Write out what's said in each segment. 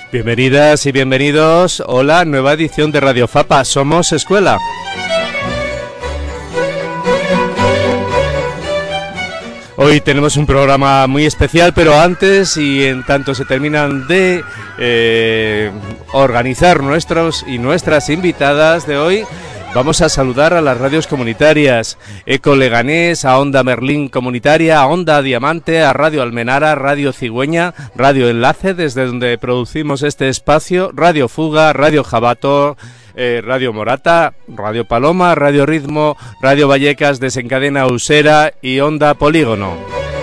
Bienvenidas y bienvenidos. Hola, nueva edición de Radio Fapa. Somos Escuela. Hoy tenemos un programa muy especial, pero antes y en tanto se terminan de organizar nuestros y nuestras invitadas de hoy, vamos a saludar a las radios comunitarias, Eco Leganés, a Onda Merlín Comunitaria, a Onda Diamante, a Radio Almenara, Radio Cigüeña, Radio Enlace, desde donde producimos este espacio, Radio Fuga, Radio Jabato, Radio Morata, Radio Paloma, Radio Ritmo, Radio Vallecas, Desencadena Usera y Onda Polígono.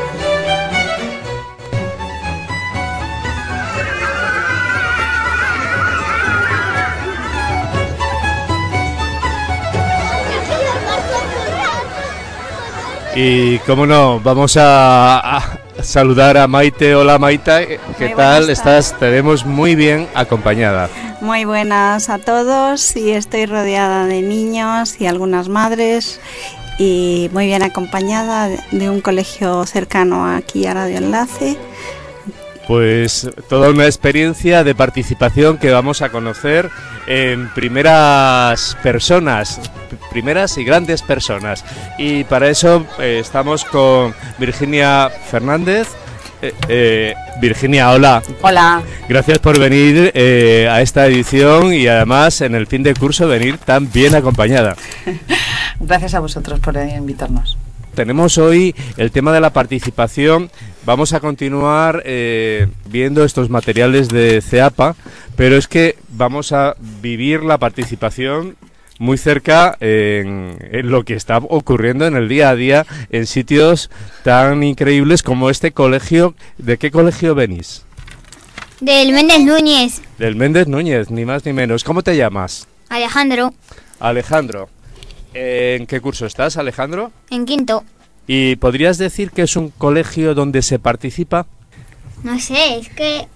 Y cómo no, vamos a saludar a Maite. Hola Maite, ¿qué tal estás? Te vemos muy bien acompañada. Muy buenas a todos, y estoy rodeada de niños y algunas madres y muy bien acompañada de un colegio cercano aquí a Radio Enlace. Pues toda una experiencia de participación que vamos a conocer en primeras personas, primeras y grandes personas. Y para eso estamos con Virginia Fernández. Virginia, hola. Hola. Gracias por venir a esta edición y además en el fin de curso venir tan bien acompañada. Gracias a vosotros por invitarnos. Tenemos hoy el tema de la participación. Vamos a continuar viendo estos materiales de CEAPA, pero es que vamos a vivir la participación muy cerca en lo que está ocurriendo en el día a día en sitios tan increíbles como este colegio. ¿De qué colegio venís? Del Méndez Núñez. Del Méndez Núñez, ni más ni menos. ¿Cómo te llamas? Alejandro. Alejandro. ¿En qué curso estás, Alejandro? En quinto. ¿Y podrías decir que es un colegio donde se participa? No sé, es que...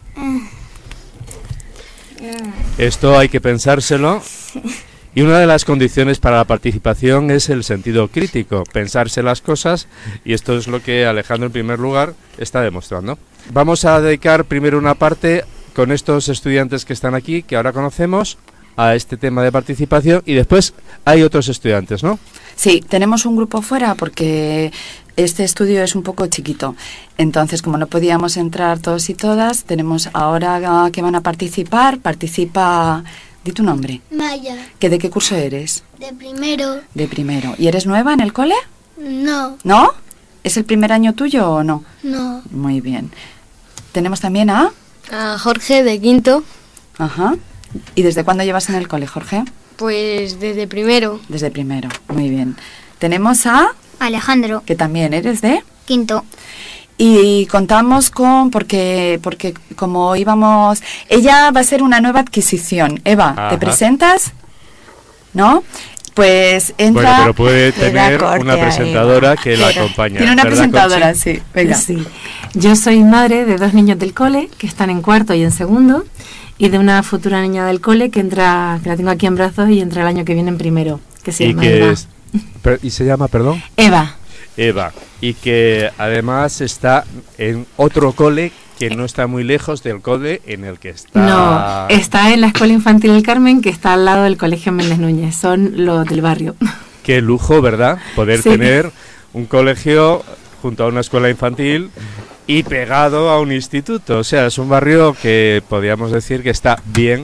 Esto hay que pensárselo. Y una de las condiciones para la participación es el sentido crítico, pensarse las cosas, y esto es lo que Alejandro en primer lugar está demostrando. Vamos a dedicar primero una parte con estos estudiantes que están aquí, que ahora conocemos, a este tema de participación, y después hay otros estudiantes, ¿no? Sí, tenemos un grupo fuera porque este estudio es un poco chiquito. Entonces, como no podíamos entrar todos y todas, tenemos ahora que van a participar. Participa... Di tu nombre. Maya. ¿De qué curso eres? De primero. De primero. ¿Y eres nueva en el cole? No. ¿No? ¿Es el primer año tuyo o no? No. Muy bien. Tenemos también a Jorge, de quinto. Ajá. ¿Y desde cuándo llevas en el cole, Jorge? Pues desde primero. Desde primero, muy bien. Tenemos a Alejandro. Que también eres de quinto. Y contamos con, porque como íbamos, ella va a ser una nueva adquisición. Eva, Ajá. ¿Te presentas? ¿No? Pues entra... Bueno, pero puede tener una presentadora que la acompaña. Tiene una ¿verdad, presentadora, Conchi? sí. Venga. Sí. Yo soy madre de 2 niños del cole que están en cuarto y en segundo, y de una futura niña del cole que la tengo aquí en brazos y entra el año que viene en primero, que se llama Eva. ¿Y se llama, perdón? Eva. Eva, y que además está en otro cole que no está muy lejos del cole en el que está... No, está en la Escuela Infantil El Carmen, que está al lado del Colegio Méndez Núñez, son los del barrio. Qué lujo, ¿verdad? Poder tener un colegio junto a una escuela infantil y pegado a un instituto. O sea, es un barrio que podríamos decir que está bien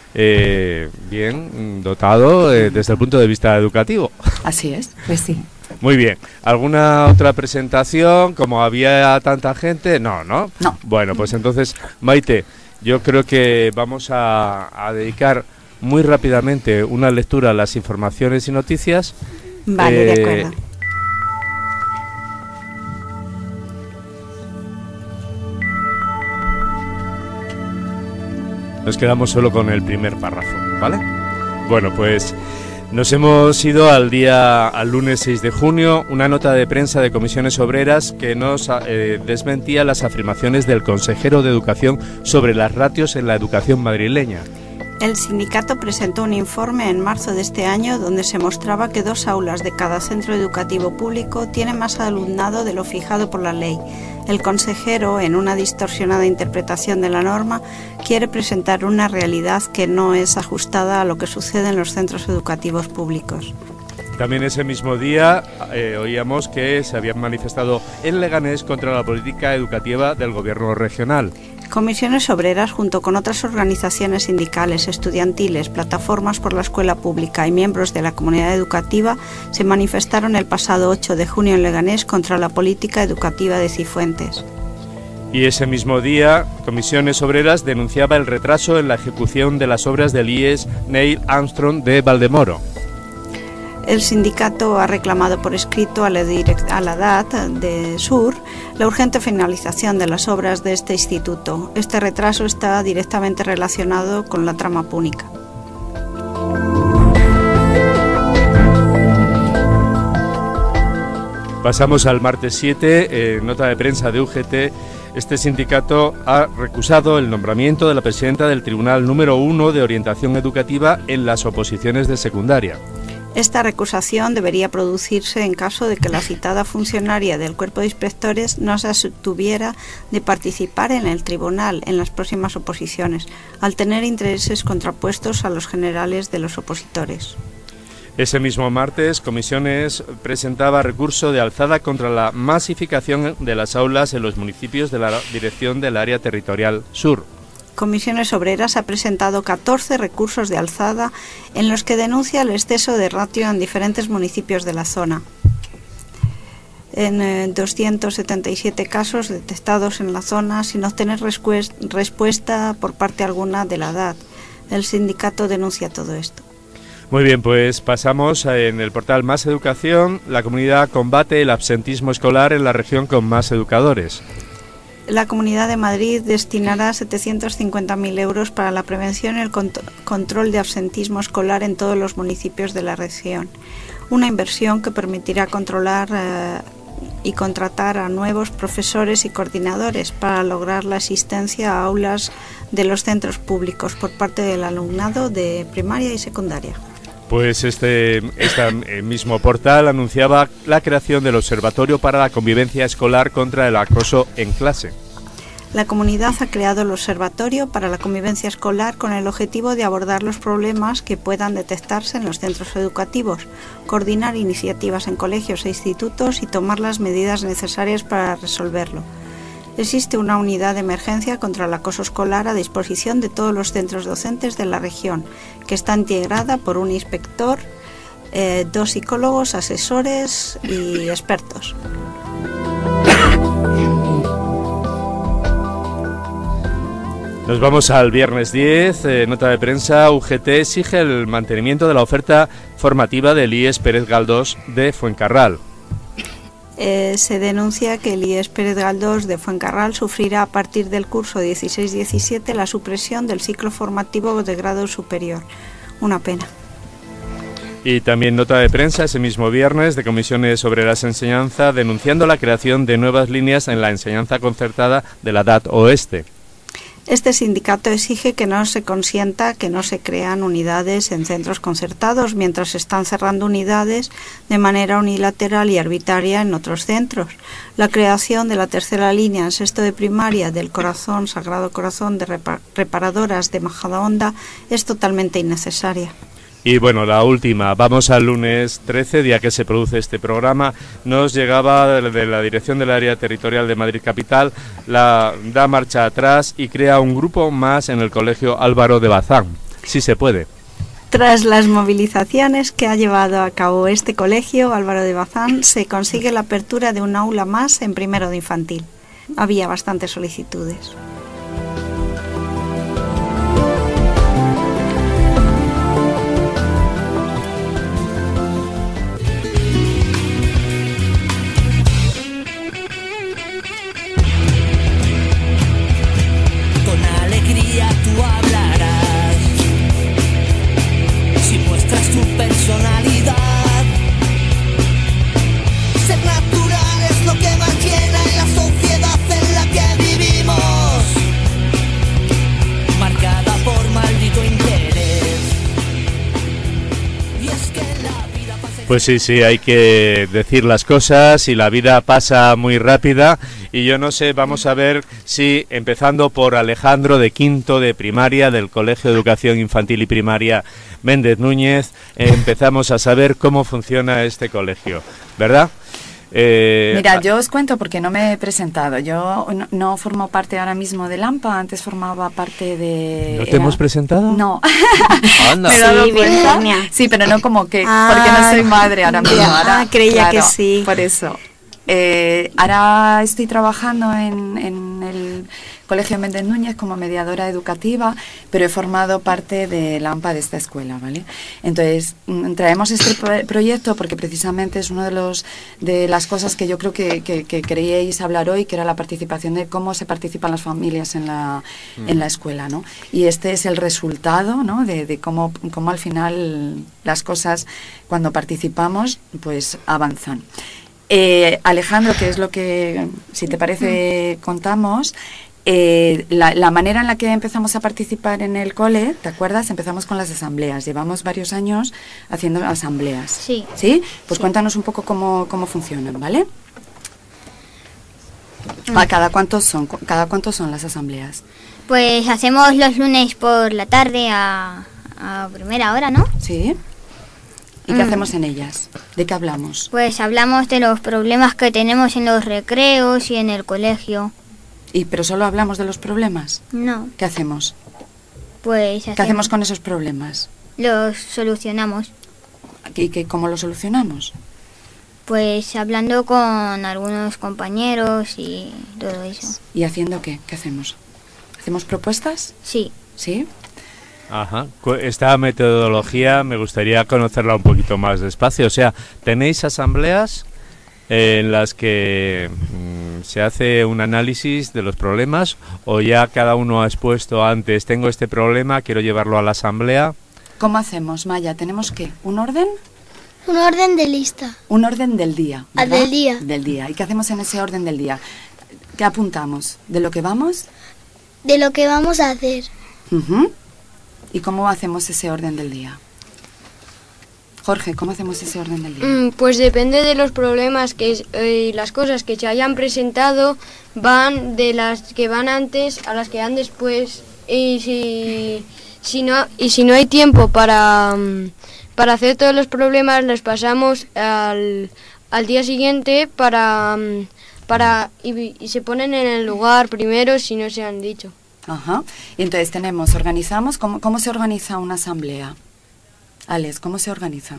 dotado desde el punto de vista educativo. Así es. Pues sí. Muy bien. ¿Alguna otra presentación? Como había tanta gente, no. Bueno, pues entonces, Maite, yo creo que vamos a dedicar muy rápidamente una lectura a las informaciones y noticias. Vale, de acuerdo. Nos quedamos solo con el primer párrafo, ¿vale? Bueno, pues nos hemos ido al lunes 6 de junio, una nota de prensa de Comisiones Obreras que nos desmentía las afirmaciones del consejero de Educación sobre las ratios en la educación madrileña. El sindicato presentó un informe en marzo de este año donde se mostraba que 2 aulas de cada centro educativo público tienen más alumnado de lo fijado por la ley. El consejero, en una distorsionada interpretación de la norma, quiere presentar una realidad que no es ajustada a lo que sucede en los centros educativos públicos. También ese mismo día oíamos que se habían manifestado en Leganés contra la política educativa del gobierno regional. Comisiones Obreras, junto con otras organizaciones sindicales, estudiantiles, plataformas por la escuela pública y miembros de la comunidad educativa, se manifestaron el pasado 8 de junio en Leganés contra la política educativa de Cifuentes. Y ese mismo día, Comisiones Obreras denunciaba el retraso en la ejecución de las obras del IES Neil Armstrong de Valdemoro. El sindicato ha reclamado por escrito a la DAT de Sur la urgente finalización de las obras de este instituto. Este retraso está directamente relacionado con la trama púnica. Pasamos al martes 7, nota de prensa de UGT. Este sindicato ha recusado el nombramiento de la presidenta del Tribunal número 1 de Orientación Educativa en las oposiciones de secundaria. Esta recusación debería producirse en caso de que la citada funcionaria del Cuerpo de Inspectores no se abstuviera de participar en el tribunal en las próximas oposiciones, al tener intereses contrapuestos a los generales de los opositores. Ese mismo martes, Comisiones presentaba recurso de alzada contra la masificación de las aulas en los municipios de la Dirección del Área Territorial Sur. Comisiones Obreras ha presentado 14 recursos de alzada en los que denuncia el exceso de ratio en diferentes municipios de la zona. En 277 casos detectados en la zona sin obtener respuesta por parte alguna de la DAT. El sindicato denuncia todo esto. Muy bien, pues pasamos en el portal Más Educación. La comunidad combate el absentismo escolar en la región con más educadores. La Comunidad de Madrid destinará 750.000 euros para la prevención y el control de absentismo escolar en todos los municipios de la región. Una inversión que permitirá controlar y contratar a nuevos profesores y coordinadores para lograr la asistencia a aulas de los centros públicos por parte del alumnado de primaria y secundaria. Pues este mismo portal anunciaba la creación del Observatorio para la Convivencia Escolar contra el Acoso en Clase. La comunidad ha creado el Observatorio para la Convivencia Escolar con el objetivo de abordar los problemas que puedan detectarse en los centros educativos, coordinar iniciativas en colegios e institutos y tomar las medidas necesarias para resolverlo. Existe una unidad de emergencia contra el acoso escolar a disposición de todos los centros docentes de la región, que está integrada por un inspector, 2 psicólogos, asesores y expertos. Nos vamos al viernes 10, nota de prensa. UGT exige el mantenimiento de la oferta formativa del IES Pérez Galdós de Fuencarral. Se denuncia que el IES Pérez Galdós de Fuencarral sufrirá a partir del curso 16-17 la supresión del ciclo formativo de grado superior. Una pena. Y también nota de prensa ese mismo viernes de Comisiones Obreras Enseñanza denunciando la creación de nuevas líneas en la enseñanza concertada de la DAT Oeste. Este sindicato exige que no se consienta que no se crean unidades en centros concertados mientras se están cerrando unidades de manera unilateral y arbitraria en otros centros. La creación de la tercera línea en sexto de primaria del Corazón, Sagrado Corazón de Reparadoras de Majadahonda es totalmente innecesaria. Y bueno, la última, vamos al lunes 13, día que se produce este programa. Nos llegaba de la Dirección del Área Territorial de Madrid Capital, da marcha atrás y crea un grupo más en el Colegio Álvaro de Bazán. Sí se puede. Tras las movilizaciones que ha llevado a cabo este colegio, Álvaro de Bazán, se consigue la apertura de un aula más en primero de infantil. Había bastantes solicitudes. Personalidad, ser natural es lo que más llena en la sociedad en la que vivimos. Pues sí, hay que decir las cosas y la vida pasa muy rápida y yo no sé, vamos a ver si empezando por Alejandro de quinto de primaria del Colegio de Educación Infantil y Primaria Méndez Núñez, empezamos a saber cómo funciona este colegio, ¿verdad? Mira, yo os cuento porque no me he presentado. Yo no formo parte ahora mismo del AMPA, antes formaba parte de... ¿No te hemos presentado? No. Anda. ¿Me he dado Sí, cuenta? Virginia. Sí, pero no como que, porque no soy madre ahora mismo. Ahora, creía que sí. Por eso. Ahora estoy trabajando en el Colegio Méndez Núñez como mediadora educativa, pero he formado parte de la AMPA de esta escuela, ¿vale? Entonces, traemos este proyecto porque precisamente es uno de las cosas que yo creo que queríais hablar hoy, que era la participación, de cómo se participan las familias en la escuela, ¿no? Y este es el resultado, ¿no? De cómo al final las cosas, cuando participamos, pues avanzan. Alejandro, que es lo que, si te parece, contamos, la manera en la que empezamos a participar en el cole, ¿te acuerdas? Empezamos con las asambleas. Llevamos varios años haciendo asambleas. Sí. ¿Sí? Pues Sí. cuéntanos un poco cómo funcionan, ¿vale? ¿Cada cuánto son las asambleas? Pues hacemos los lunes por la tarde a primera hora, ¿no? ¿Sí? ¿Y qué hacemos en ellas? ¿De qué hablamos? Pues hablamos de los problemas que tenemos en los recreos y en el colegio. ¿Pero solo hablamos de los problemas? No, ¿Qué hacemos? pues ¿Qué hacemos con esos problemas? los solucionamos. ¿Y cómo los solucionamos? Pues hablando con algunos compañeros y todo eso. ¿Y haciendo qué? ¿Qué hacemos? ¿Hacemos propuestas? Sí, ¿Sí? Ajá. Esta metodología me gustaría conocerla un poquito más despacio. O sea, ¿tenéis asambleas en las que se hace un análisis de los problemas o ya cada uno ha expuesto antes, tengo este problema, quiero llevarlo a la asamblea? ¿Cómo hacemos, Maya? ¿Tenemos qué? ¿Un orden? Un orden de lista. Un orden del día, Ah, ¿verdad? del día. Del día. ¿Y qué hacemos en ese orden del día? ¿Qué apuntamos? ¿De lo que vamos? De lo que vamos a hacer. Ujú. ¿Y cómo hacemos ese orden del día? Jorge, ¿cómo hacemos ese orden del día? Pues depende de los problemas y las cosas que se hayan presentado, van de las que van antes a las que van después. Y si no hay tiempo para hacer todos los problemas, los pasamos al día siguiente y se ponen en el lugar primero si no se han dicho. Ajá. Y entonces organizamos, ¿cómo se organiza una asamblea? Alex, ¿cómo se organiza?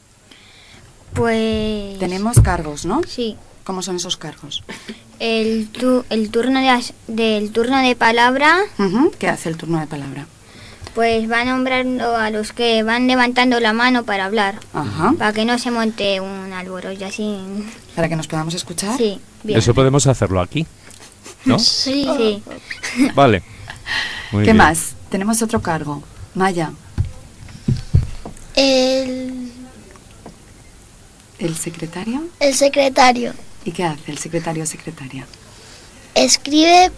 pues... Tenemos cargos, ¿no? Sí, ¿Cómo son esos cargos? el turno del turno de palabra, Ujú. ¿Qué hace el turno de palabra? pues va nombrando a los que van levantando la mano para hablar, Ajá. para que no se monte un alboroto así. Para que nos podamos escuchar. Sí, bien. Eso podemos hacerlo aquí, ¿no? Sí. Sí. Vale. Muy ¿Qué bien. más? Tenemos otro cargo. Maya, El secretario. secretario ¿Y qué hace el secretario o secretaria? escribe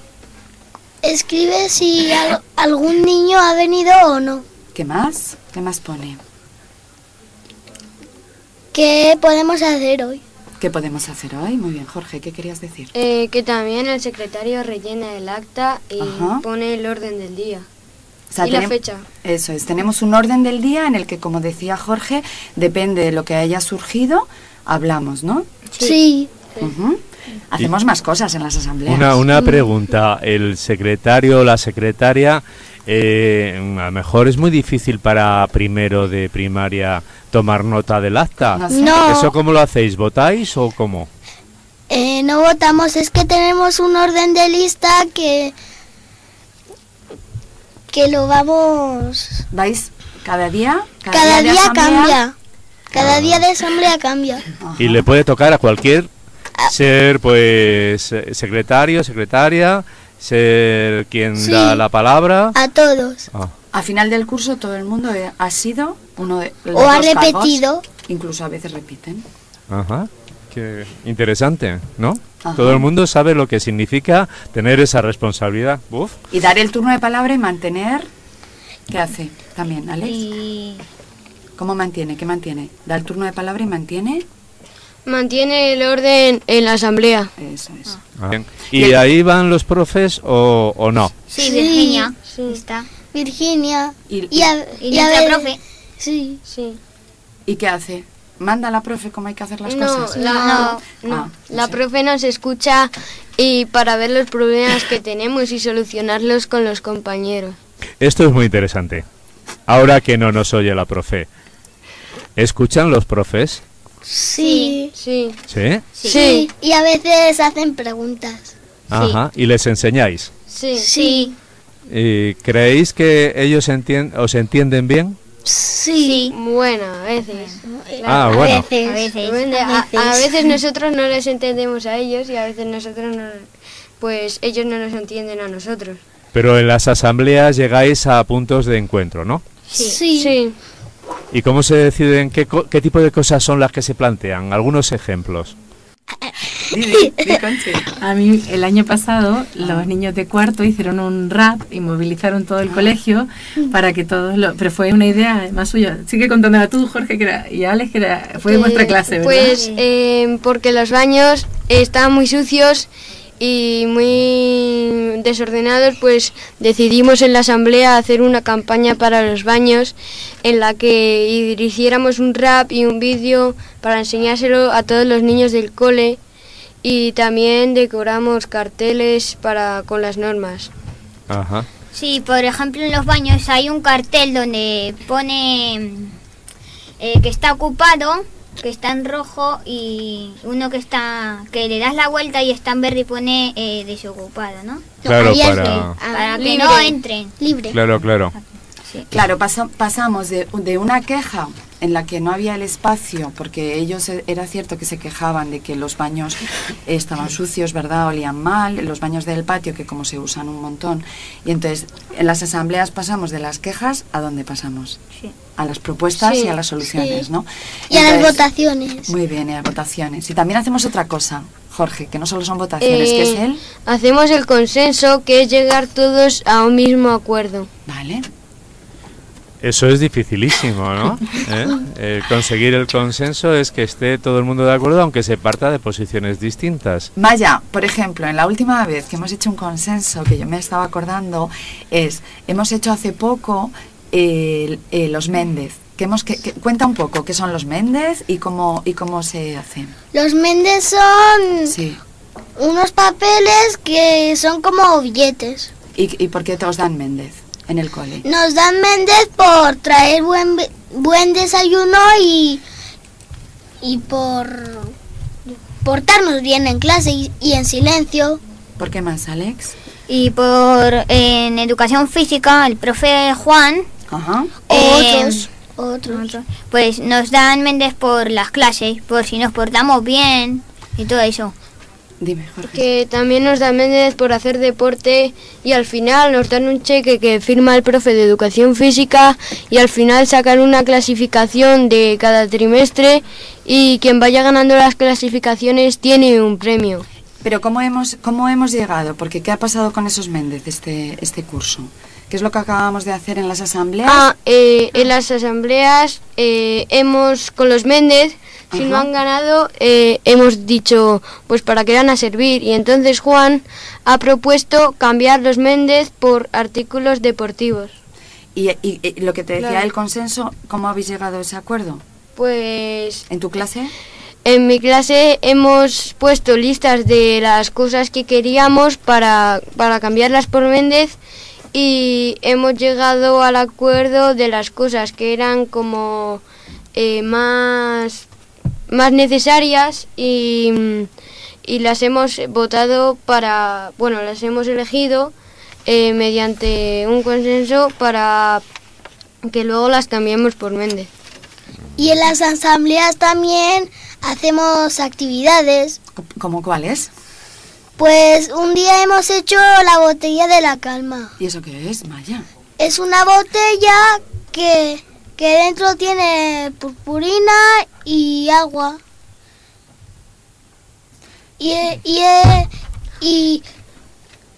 si algún niño ha venido o no. ¿Qué más? ¿Qué más pone? ¿Qué podemos hacer hoy? ¿Qué podemos hacer hoy? Muy bien, Jorge, ¿qué querías decir? Que también el secretario rellena el acta y Ajá. pone el orden del día. O sea, Y la fecha. Eso es, tenemos un orden del día en el que, como decía Jorge, depende de lo que haya surgido, hablamos, ¿no? Sí. Ujú. Hacemos más cosas en las asambleas. Una pregunta, el secretario o la secretaria, a lo mejor es muy difícil para primero de primaria tomar nota del acta. No sé. No. ¿Eso cómo lo hacéis? ¿Votáis o cómo? No votamos, es que tenemos un orden de lista que lo vamos... ¿Vais cada día? Cada de día asamblea? cambia. Cada día de asamblea cambia. Ajá. Y le puede tocar a cualquier ser, pues, secretario, secretaria, ser quien Sí. da la palabra. A todos. Ah, A final del curso todo el mundo ha sido uno de los O ha dos cargos. repetido. Incluso a veces repiten. ajá. Qué interesante, ¿no? Ajá. Todo el mundo sabe lo que significa tener esa responsabilidad. Uf. Y dar el turno de palabra y mantener... ¿Qué hace también, Alex? Y ¿Cómo mantiene? ¿Qué mantiene? Da el turno de palabra y mantiene. Mantiene el orden en la asamblea. Eso es. Bien. ¿Y ahí van los profes o no? Sí, Virginia. Sí. Está. Virginia. Y nuestra profe. Sí. Sí. ¿Y qué hace? ¿Manda la profe cómo hay que hacer las No, cosas? la sé. profe nos escucha y para ver los problemas que tenemos y solucionarlos con los compañeros. Esto es muy interesante. Ahora que no nos oye la profe, ¿escuchan los profes? Sí. Sí. ¿Sí? Sí. Y a veces hacen preguntas. Ajá. ¿Y les enseñáis? Sí. Sí. ¿Y creéis que ellos os entienden bien? Sí. Bueno, a veces. Ah, bueno. A veces. Depende, a veces nosotros no les entendemos a ellos y a veces nosotros no, pues ellos no nos entienden a nosotros. Pero en las asambleas llegáis a puntos de encuentro, ¿no? Sí. ¿Y cómo se deciden qué tipo de cosas son las que se plantean? Algunos ejemplos. Di, Conchi. A mí el año pasado los niños de cuarto hicieron un rap y movilizaron todo el colegio para que todos pero fue una idea más suya. Sigue contándola tú, Jorge, y Alex, fue vuestra clase, ¿verdad? Pues porque los baños estaban muy sucios y muy desordenados, pues decidimos en la asamblea hacer una campaña para los baños en la que hiciéramos un rap y un vídeo para enseñárselo a todos los niños del cole y también decoramos carteles con las normas. Ajá. Sí, por ejemplo, en los baños hay un cartel donde pone que está ocupado, que está en rojo, y uno que le das la vuelta y está en verde y pone desocupado, ¿no? Claro, Para que libre. no entren. Libre. Claro. Sí. Claro, pasamos de una queja en la que no había el espacio, porque ellos era cierto que se quejaban de que los baños estaban sucios, ¿verdad? Olían mal, los baños del patio, que como se usan un montón. Y entonces, en las asambleas pasamos de las quejas a ¿dónde pasamos? Sí. A las propuestas Sí, y a las soluciones, sí. ¿no? Y a las Entonces, votaciones. Muy bien, y a las votaciones. Y también hacemos otra cosa, Jorge, que no solo son votaciones, que es el... Hacemos el consenso, que es llegar todos a un mismo acuerdo. Vale. Eso es dificilísimo, ¿no? Conseguir el consenso es que esté todo el mundo de acuerdo, aunque se parta de posiciones distintas. Maya, por ejemplo, en la última vez que hemos hecho un consenso, que yo me estaba acordando, hemos hecho hace poco los Méndez. Cuenta un poco qué son los Méndez y cómo se hacen. Los Méndez son Sí. unos papeles que son como billetes. ¿Y por qué te os dan Méndez en el cole? Nos dan Méndez por traer buen desayuno y por portarnos bien en clase y en silencio. ¿Por qué más, Alex? Y en educación física, el profe Juan, Ajá. Otros. pues nos dan Méndez por las clases, por si nos portamos bien y todo eso. Dime, Jorge. Que también nos dan Méndez por hacer deporte y al final nos dan un cheque que firma el profe de educación física y al final sacan una clasificación de cada trimestre y quien vaya ganando las clasificaciones tiene un premio. Pero ¿cómo hemos llegado? Porque ¿qué ha pasado con esos Méndez este curso? ¿Qué es lo que acabamos de hacer en las asambleas? En las asambleas con los Méndez, si no han ganado, hemos dicho, pues para qué van a servir. Y entonces Juan ha propuesto cambiar los Méndez por artículos deportivos. Y lo que te decía Claro. el consenso, ¿cómo habéis llegado a ese acuerdo? Pues ¿En tu clase? en mi clase hemos puesto listas de las cosas que queríamos para cambiarlas por Méndez y hemos llegado al acuerdo de las cosas que eran como más necesarias y las hemos votado las hemos elegido mediante un consenso para que luego las cambiemos por Méndez. Y en las asambleas también hacemos actividades. ¿Cómo cuáles? Pues un día hemos hecho la botella de la calma. ¿Y eso qué es, Maya? Es una botella que dentro tiene purpurina y agua. Y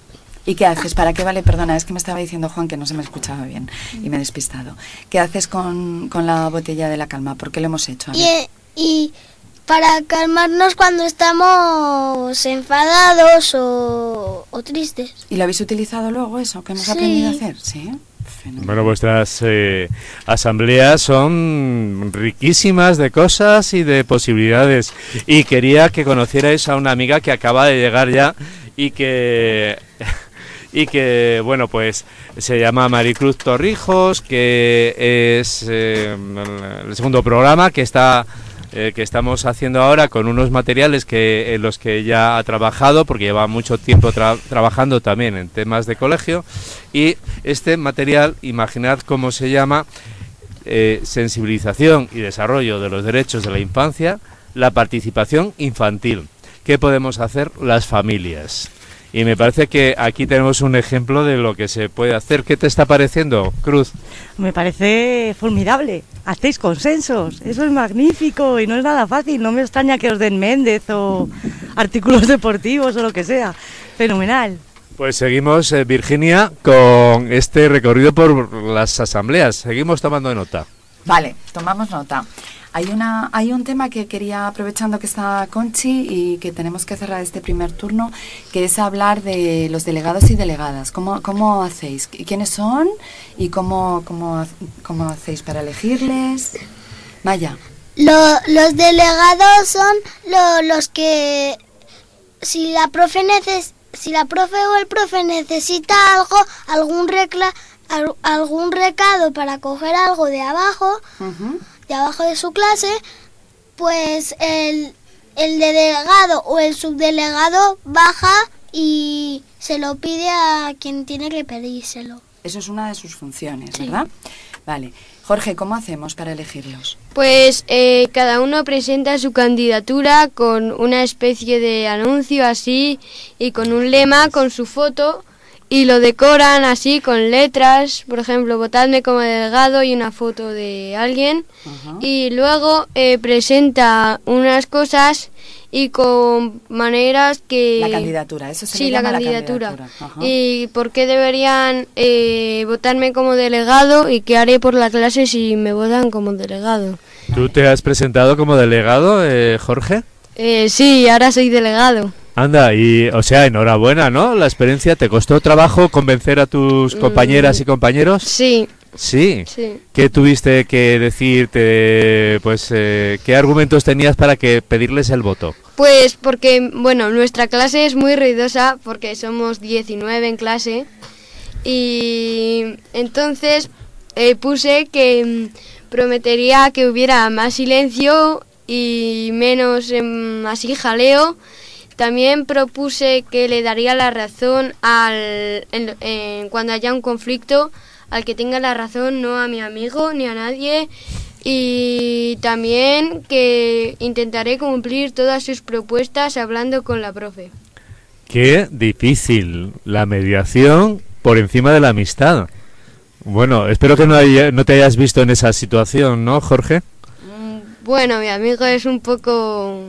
¿Y qué haces? ¿Para qué vale? Perdona, es que me estaba diciendo Juan que no se me escuchaba bien y me he despistado. ¿Qué haces con la botella de la calma? ¿Por qué lo hemos hecho? Y para calmarnos cuando estamos enfadados o tristes. ¿Y lo habéis utilizado luego eso que hemos aprendido a hacer? Sí. Fenomenal. Bueno, vuestras asambleas son riquísimas de cosas y de posibilidades. Y quería que conocierais a una amiga que acaba de llegar ya y que bueno, pues se llama Maricruz Torrijos, que es el segundo programa que estamos haciendo ahora con unos materiales en los que ella ha trabajado, porque lleva mucho tiempo trabajando también en temas de colegio, y este material, imaginad cómo se llama, sensibilización y desarrollo de los derechos de la infancia, la participación infantil. ¿Qué podemos hacer las familias? Y me parece que aquí tenemos un ejemplo de lo que se puede hacer. ¿Qué te está pareciendo, Cruz? Me parece formidable. Hacéis consensos. Eso es magnífico y no es nada fácil. No me extraña que os den Méndez o artículos deportivos o lo que sea. Fenomenal. Pues seguimos, Virginia, con este recorrido por las asambleas. Seguimos tomando nota. Vale, tomamos nota. Hay un tema que quería, aprovechando que está Conchi y que tenemos que cerrar este primer turno, que es hablar de los delegados y delegadas. ¿Cómo hacéis? ¿Quiénes son? ¿Y cómo hacéis para elegirles? Maya. Los delegados son los que, si la profe o el profe necesita algún recado para coger algo de abajo, de abajo de su clase, pues el delegado o el subdelegado baja y se lo pide a quien tiene que pedírselo. Eso es una de sus funciones, ¿verdad? Vale. Jorge, ¿cómo hacemos para elegirlos? Pues cada uno presenta su candidatura con una especie de anuncio así y con un lema con su foto. Y lo decoran así con letras, por ejemplo, votadme como delegado y una foto de alguien. Y luego presenta unas cosas y con maneras que... La candidatura, eso se sí, le llama la candidatura. Ajá. Y por qué deberían votarme como delegado y qué haré por la clase si me votan como delegado. ¿Tú te has presentado como delegado, Jorge? Sí, ahora soy delegado. Anda, o sea, enhorabuena, ¿no? La experiencia, ¿te costó trabajo convencer a tus compañeras y compañeros? Sí. Sí. Sí. ¿Qué tuviste que decirte? Pues, ¿qué argumentos tenías para pedirles el voto? Pues porque, bueno, nuestra clase es muy ruidosa porque somos 19 en clase y entonces puse que prometería que hubiera más silencio y menos así jaleo. También propuse que le daría la razón cuando haya un conflicto, al que tenga la razón, no a mi amigo ni a nadie. Y también que intentaré cumplir todas sus propuestas hablando con la profe. Qué difícil, la mediación por encima de la amistad. Bueno, espero que no te hayas visto en esa situación, ¿no, Jorge? Bueno, mi amigo es un poco...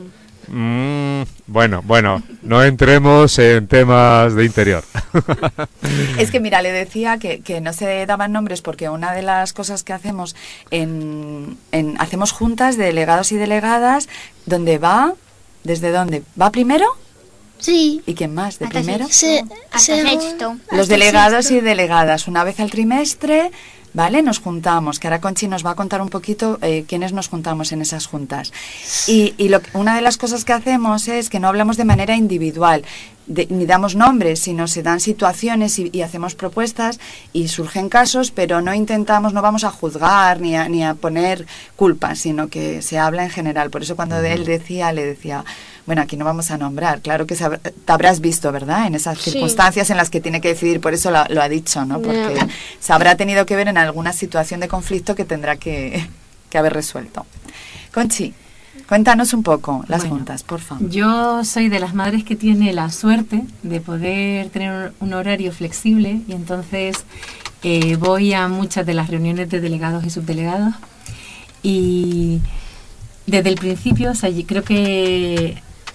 Bueno, no entremos en temas de interior. Es que mira, le decía que no se daban nombres porque una de las cosas que hacemos hacemos juntas de delegados y delegadas, donde va, ¿desde dónde? ¿Va primero? Sí. ¿Y quién más? ¿De Hasta primero? hasta sexto. Los delegados y delegadas, una vez al trimestre... ¿Vale? Nos juntamos, que ahora Conchi nos va a contar un poquito quiénes nos juntamos en esas juntas. Y una de las cosas que hacemos es que no hablamos de manera individual, ni damos nombres, sino se dan situaciones y hacemos propuestas y surgen casos, pero no vamos a juzgar ni a poner culpas, sino que se habla en general. Por eso cuando él le decía, bueno, aquí no vamos a nombrar, claro que te habrás visto, ¿verdad? En esas circunstancias en las que tiene que decidir, por eso lo ha dicho, ¿no? Porque se habrá tenido que ver en alguna situación de conflicto que tendrá que haber resuelto. Conchi, cuéntanos un poco las juntas, por favor. Yo soy de las madres que tiene la suerte de poder tener un horario flexible y entonces voy a muchas de las reuniones de delegados y subdelegados y desde el principio, o sea, yo creo que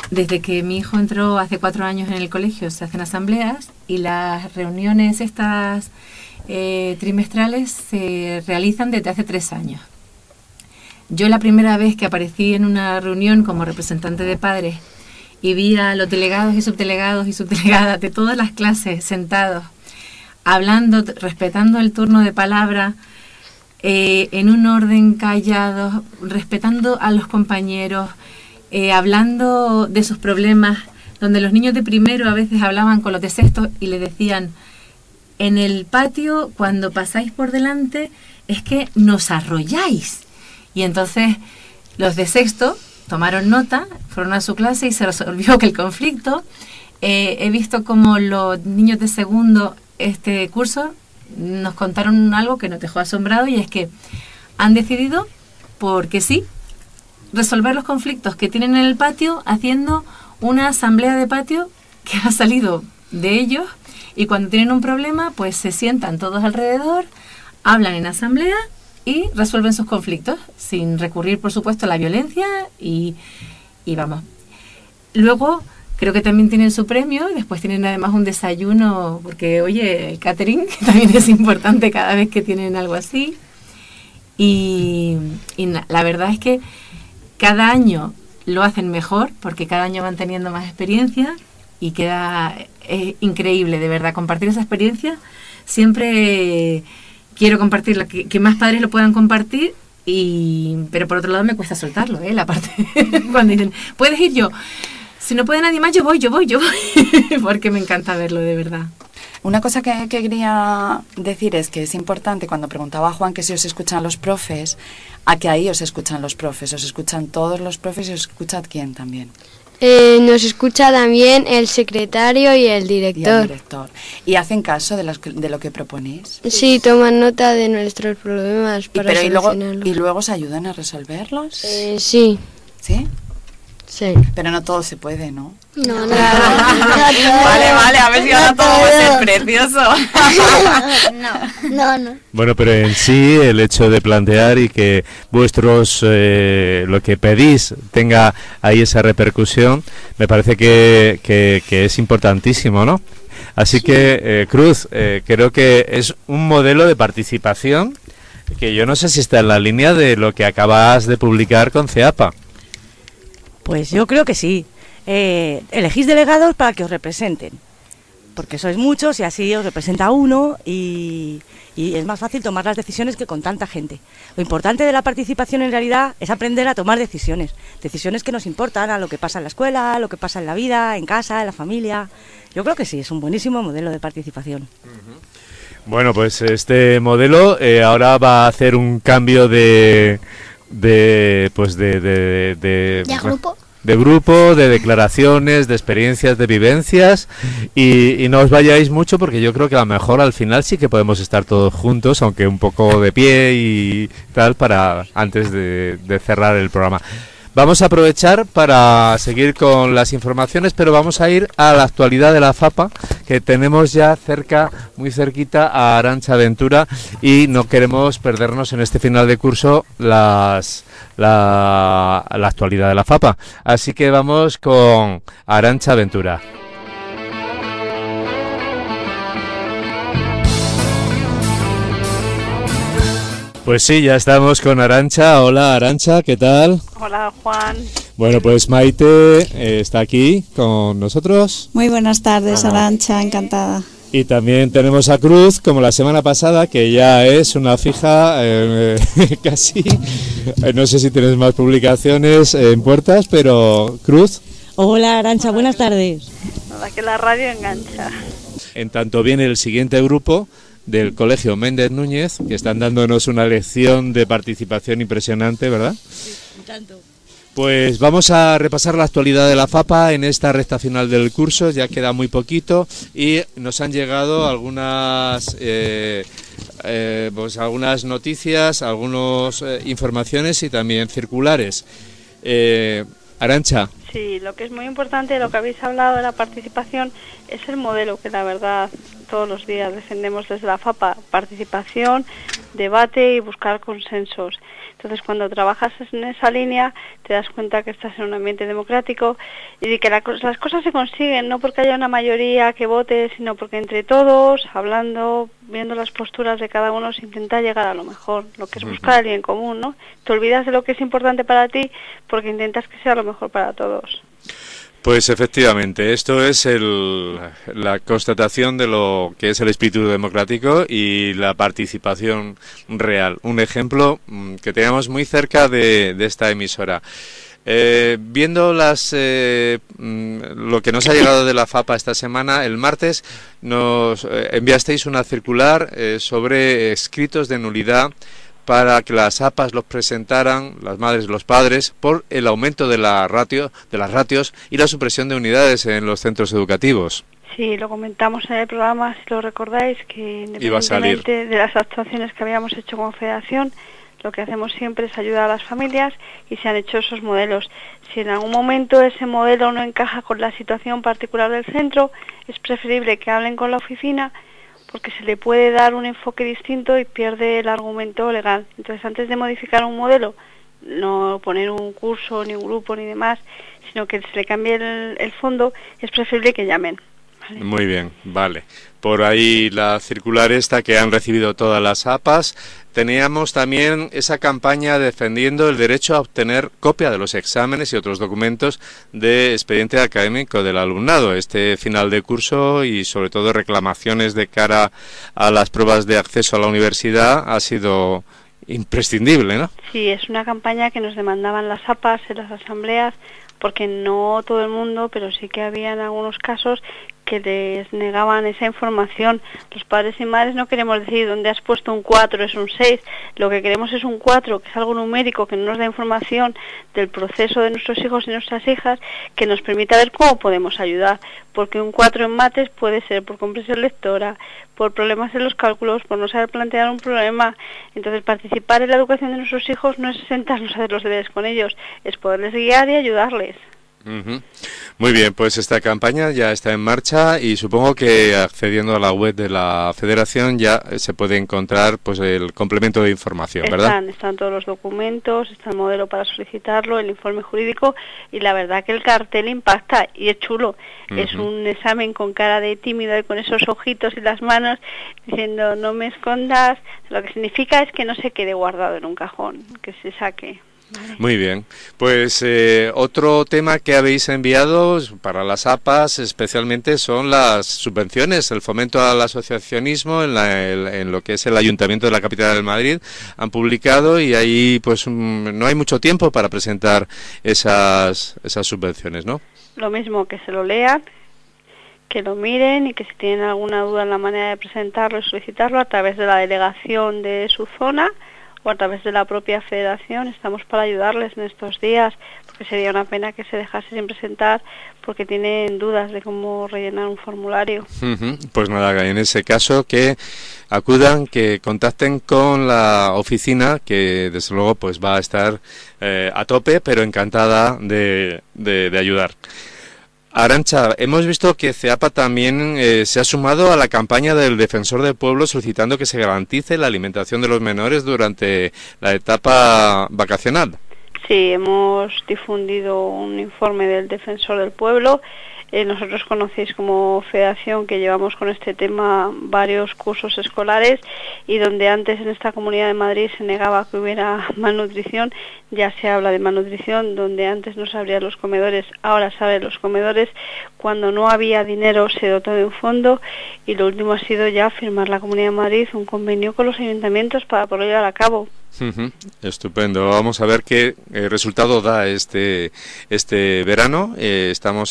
desde que mi hijo entró hace 4 años en el colegio se hacen asambleas y las reuniones estas trimestrales se realizan desde hace 3 años. Yo la primera vez que aparecí en una reunión como representante de padres y vi a los delegados y subdelegadas de todas las clases sentados, hablando, respetando el turno de palabra, en un orden callado, respetando a los compañeros, hablando de sus problemas, donde los niños de primero a veces hablaban con los de sexto y le decían, en el patio cuando pasáis por delante es que nos arrolláis. Y entonces los de sexto tomaron nota, fueron a su clase y se resolvió que el conflicto. He visto como los niños de segundo este curso nos contaron algo que nos dejó asombrado, y es que han decidido, porque sí, resolver los conflictos que tienen en el patio haciendo una asamblea de patio que ha salido de ellos, y cuando tienen un problema pues se sientan todos alrededor, hablan en asamblea y resuelven sus conflictos sin recurrir, por supuesto, a la violencia y vamos. Luego creo que también tienen su premio, después tienen además un desayuno, porque oye, el catering también es importante cada vez que tienen algo así. La verdad es que cada año lo hacen mejor, porque cada año van teniendo más experiencia y queda increíble, de verdad, compartir esa experiencia. Siempre quiero compartirla, que más padres lo puedan compartir, pero por otro lado me cuesta soltarlo, la parte cuando dicen, ¿puedes ir? Yo, si no puede nadie más, yo voy, porque me encanta verlo, de verdad. Una cosa que quería decir es que es importante, cuando preguntaba a Juan que si os escuchan los profes, a que ahí os escuchan los profes, os escuchan todos los profes y os escucha quién también. Nos escucha también el secretario y el director. ¿Y hacen caso de lo que proponéis? Sí, toman nota de nuestros problemas para solucionarlos. ¿Y luego os ayudan a resolverlos? Sí. ¿Sí? Sí. Pero no todo se puede, ¿no? No. Vale, a ver si ahora todo va a ser precioso. No. Bueno, pero en sí el hecho de plantear y que vuestros lo que pedís tenga ahí esa repercusión, me parece que es importantísimo, ¿no? Así que, Cruz, creo que es un modelo de participación que yo no sé si está en la línea de lo que acabas de publicar con CEAPA. Pues yo creo que sí. Elegís delegados para que os representen, porque sois muchos y así os representa uno y es más fácil tomar las decisiones que con tanta gente. Lo importante de la participación en realidad es aprender a tomar decisiones que nos importan, a lo que pasa en la escuela, a lo que pasa en la vida, en casa, en la familia. Yo creo que sí, es un buenísimo modelo de participación. Bueno, pues este modelo ahora va a hacer un cambio de grupo, de declaraciones, de experiencias, de vivencias, y no os vayáis mucho, porque yo creo que a lo mejor al final sí que podemos estar todos juntos, aunque un poco de pie y tal, para antes de cerrar el programa. Vamos a aprovechar para seguir con las informaciones, pero vamos a ir a la actualidad de la FAPA, que tenemos ya muy cerquita a Arantxa Ventura, y no queremos perdernos en este final de curso la actualidad de la FAPA. Así que vamos con Arantxa Ventura. Pues sí, ya estamos con Arantxa. Hola, Arantxa, ¿qué tal? Hola, Juan. Bueno, pues Maite está aquí con nosotros. Muy buenas tardes, Arantxa, encantada. Y también tenemos a Cruz, como la semana pasada, que ya es una fija casi. No sé si tienes más publicaciones en puertas, pero Cruz. Hola, Arantxa, buenas tardes. Nada, que la radio engancha. En tanto viene el siguiente grupo del Colegio Méndez Núñez, que están dándonos una lección de participación impresionante, ¿verdad? Sí, un tanto. Pues vamos a repasar la actualidad de la FAPA en esta recta final del curso, ya queda muy poquito y nos han llegado algunas algunas noticias, algunas informaciones y también circulares. Arantxa. Sí, lo que es muy importante, lo que habéis hablado de la participación, es el modelo, que la verdad todos los días. Defendemos desde la FAPA participación, debate y buscar consensos. Entonces, cuando trabajas en esa línea, te das cuenta que estás en un ambiente democrático y de que las cosas se consiguen, no porque haya una mayoría que vote, sino porque entre todos, hablando, viendo las posturas de cada uno, se intenta llegar a lo mejor, lo que es buscar el bien común, ¿no? Te olvidas de lo que es importante para ti porque intentas que sea lo mejor para todos. Pues efectivamente, esto es la constatación de lo que es el espíritu democrático y la participación real. Un ejemplo que tenemos muy cerca de esta emisora. Viendo lo que nos ha llegado de la FAPA esta semana, el martes nos enviasteis una circular sobre escritos de nulidad para que las APAs los presentaran, las madres y los padres, por el aumento de las ratios y la supresión de unidades en los centros educativos. Sí, lo comentamos en el programa, si lo recordáis, que independientemente de las actuaciones que habíamos hecho como federación, lo que hacemos siempre es ayudar a las familias y se han hecho esos modelos. Si en algún momento ese modelo no encaja con la situación particular del centro, es preferible que hablen con la oficina, porque se le puede dar un enfoque distinto y pierde el argumento legal. Entonces, antes de modificar un modelo, no poner un curso, ni un grupo, ni demás, sino que se le cambie el fondo, es preferible que llamen. ¿Vale? Muy bien, vale. Por ahí la circular esta que han recibido todas las APAs. Teníamos también esa campaña defendiendo el derecho a obtener copia de los exámenes y otros documentos de expediente académico del alumnado. Este final de curso y sobre todo reclamaciones de cara a las pruebas de acceso a la universidad ha sido imprescindible, ¿no? Sí, es una campaña que nos demandaban las APAs en las asambleas, porque no todo el mundo, pero sí que había en algunos casos que les negaban esa información. Los padres y madres no queremos decir dónde has puesto un 4 es un 6, lo que queremos es un 4, que es algo numérico, que no nos da información del proceso de nuestros hijos y nuestras hijas, que nos permita ver cómo podemos ayudar, porque un 4 en mates puede ser por comprensión lectora, por problemas en los cálculos, por no saber plantear un problema. Entonces, participar en la educación de nuestros hijos no es sentarnos a hacer los deberes con ellos, es poderles guiar y ayudarles. Muy bien, pues esta campaña ya está en marcha y supongo que accediendo a la web de la Federación ya se puede encontrar pues el complemento de información, ¿verdad? Están todos los documentos, está el modelo para solicitarlo, el informe jurídico, y la verdad que el cartel impacta y es chulo. Es un examen con cara de tímido y con esos ojitos y las manos diciendo no me escondas. Lo que significa es que no se quede guardado en un cajón, que se saque. Vale. Muy bien, pues otro tema que habéis enviado para las APAs especialmente son las subvenciones, el fomento al asociacionismo en lo que es el Ayuntamiento de la capital de Madrid. Han publicado y ahí pues no hay mucho tiempo para presentar esas subvenciones, ¿no? Lo mismo, que se lo lean, que lo miren y que si tienen alguna duda en la manera de presentarlo y solicitarlo a través de la delegación de su zona o a través de la propia federación, estamos para ayudarles en estos días, porque sería una pena que se dejase sin presentar porque tienen dudas de cómo rellenar un formulario. Pues nada, en ese caso que acudan, que contacten con la oficina, que desde luego pues va a estar a tope, pero encantada de ayudar. Arantxa, hemos visto que CEAPA también se ha sumado a la campaña del Defensor del Pueblo solicitando que se garantice la alimentación de los menores durante la etapa vacacional. Sí, hemos difundido un informe del Defensor del Pueblo. Nosotros conocéis como federación que llevamos con este tema varios cursos escolares y donde antes en esta Comunidad de Madrid se negaba que hubiera malnutrición, ya se habla de malnutrición. Donde antes no se abrían los comedores, ahora se abren los comedores. Cuando no había dinero se dotó de un fondo y lo último ha sido ya firmar la Comunidad de Madrid un convenio con los ayuntamientos para poder llevar a cabo. Estupendo. Vamos a ver qué resultado da este verano. Estamos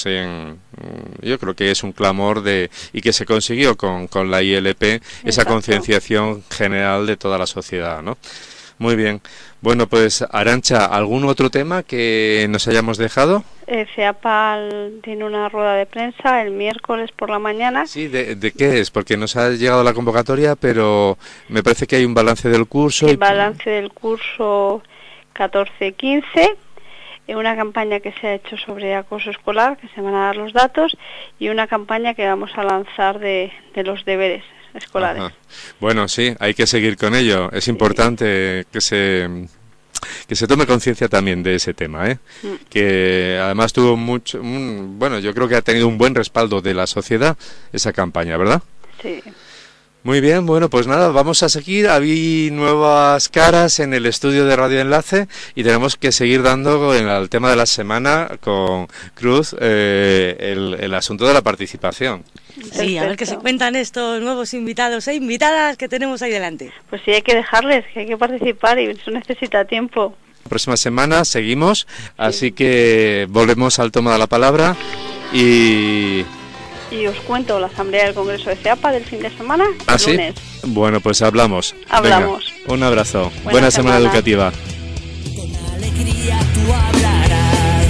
yo creo que es un clamor y que se consiguió con la ILP esa concienciación general de toda la sociedad, ¿no? Muy bien. Bueno, pues Arantxa, ¿algún otro tema que nos hayamos dejado? CEAPA tiene una rueda de prensa el miércoles por la mañana. Sí, ¿de qué es? Porque nos ha llegado la convocatoria, pero me parece que hay un balance del curso. El balance del curso 14-15, una campaña que se ha hecho sobre acoso escolar, que se van a dar los datos, y una campaña que vamos a lanzar de los deberes escolares. Ajá. Bueno, sí, hay que seguir con ello. Es importante que se tome conciencia también de ese tema, que además tuvo bueno, yo creo que ha tenido un buen respaldo de la sociedad esa campaña, ¿verdad? Sí. Muy bien, bueno, pues nada, vamos a seguir. Hay nuevas caras en el estudio de Radio Enlace y tenemos que seguir dando el tema de la semana con Cruz, el asunto de la participación. Sí, a ver qué se cuentan estos nuevos invitados e invitadas que tenemos ahí delante. Pues sí, hay que dejarles, que hay que participar y eso necesita tiempo. La próxima semana seguimos, así que volvemos al toma de la palabra y os cuento la asamblea del Congreso de CEAPA del fin de semana, el ¿sí? lunes. Bueno, pues hablamos. Hablamos. Venga, un abrazo. Buena semana educativa. Con alegría tú hablarás,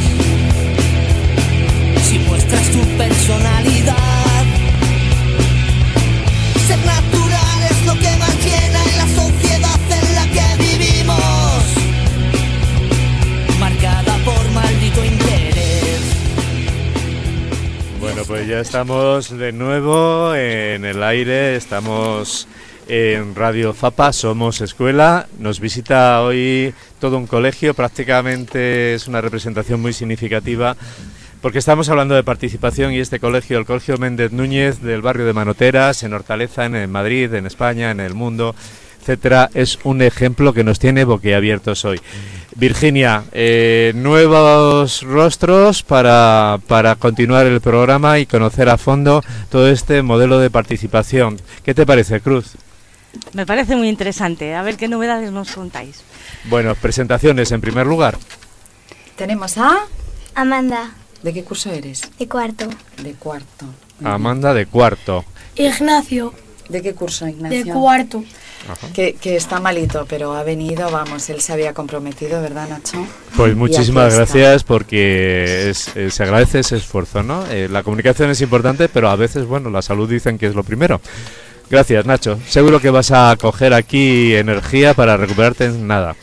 si muestras tu personalidad. Ser natural es lo que más llena en la sociedad en la que vivimos, marcada por maldito interés. Bueno, pues ya estamos de nuevo en el aire, estamos en Radio Fapa, somos escuela, nos visita hoy todo un colegio, prácticamente es una representación muy significativa porque estamos hablando de participación y este colegio, el Colegio Méndez Núñez del barrio de Manoteras, en Hortaleza, en Madrid, en España, en el mundo, etcétera, es un ejemplo que nos tiene boquiabiertos hoy. Virginia, nuevos rostros para continuar el programa y conocer a fondo todo este modelo de participación. ¿Qué te parece, Cruz? Me parece muy interesante. A ver qué novedades nos contáis. Bueno, presentaciones en primer lugar. Tenemos a Amanda. ¿De qué curso eres? De cuarto. De cuarto. Amanda, de cuarto. Ignacio. ¿De qué curso, Ignacio? De cuarto. Que está malito, pero ha venido, vamos, él se había comprometido, ¿verdad, Nacho? Pues muchísimas gracias porque se agradece ese esfuerzo, ¿no? La comunicación es importante, pero a veces, bueno, la salud dicen que es lo primero. Gracias, Nacho. Seguro que vas a coger aquí energía para recuperarte en nada.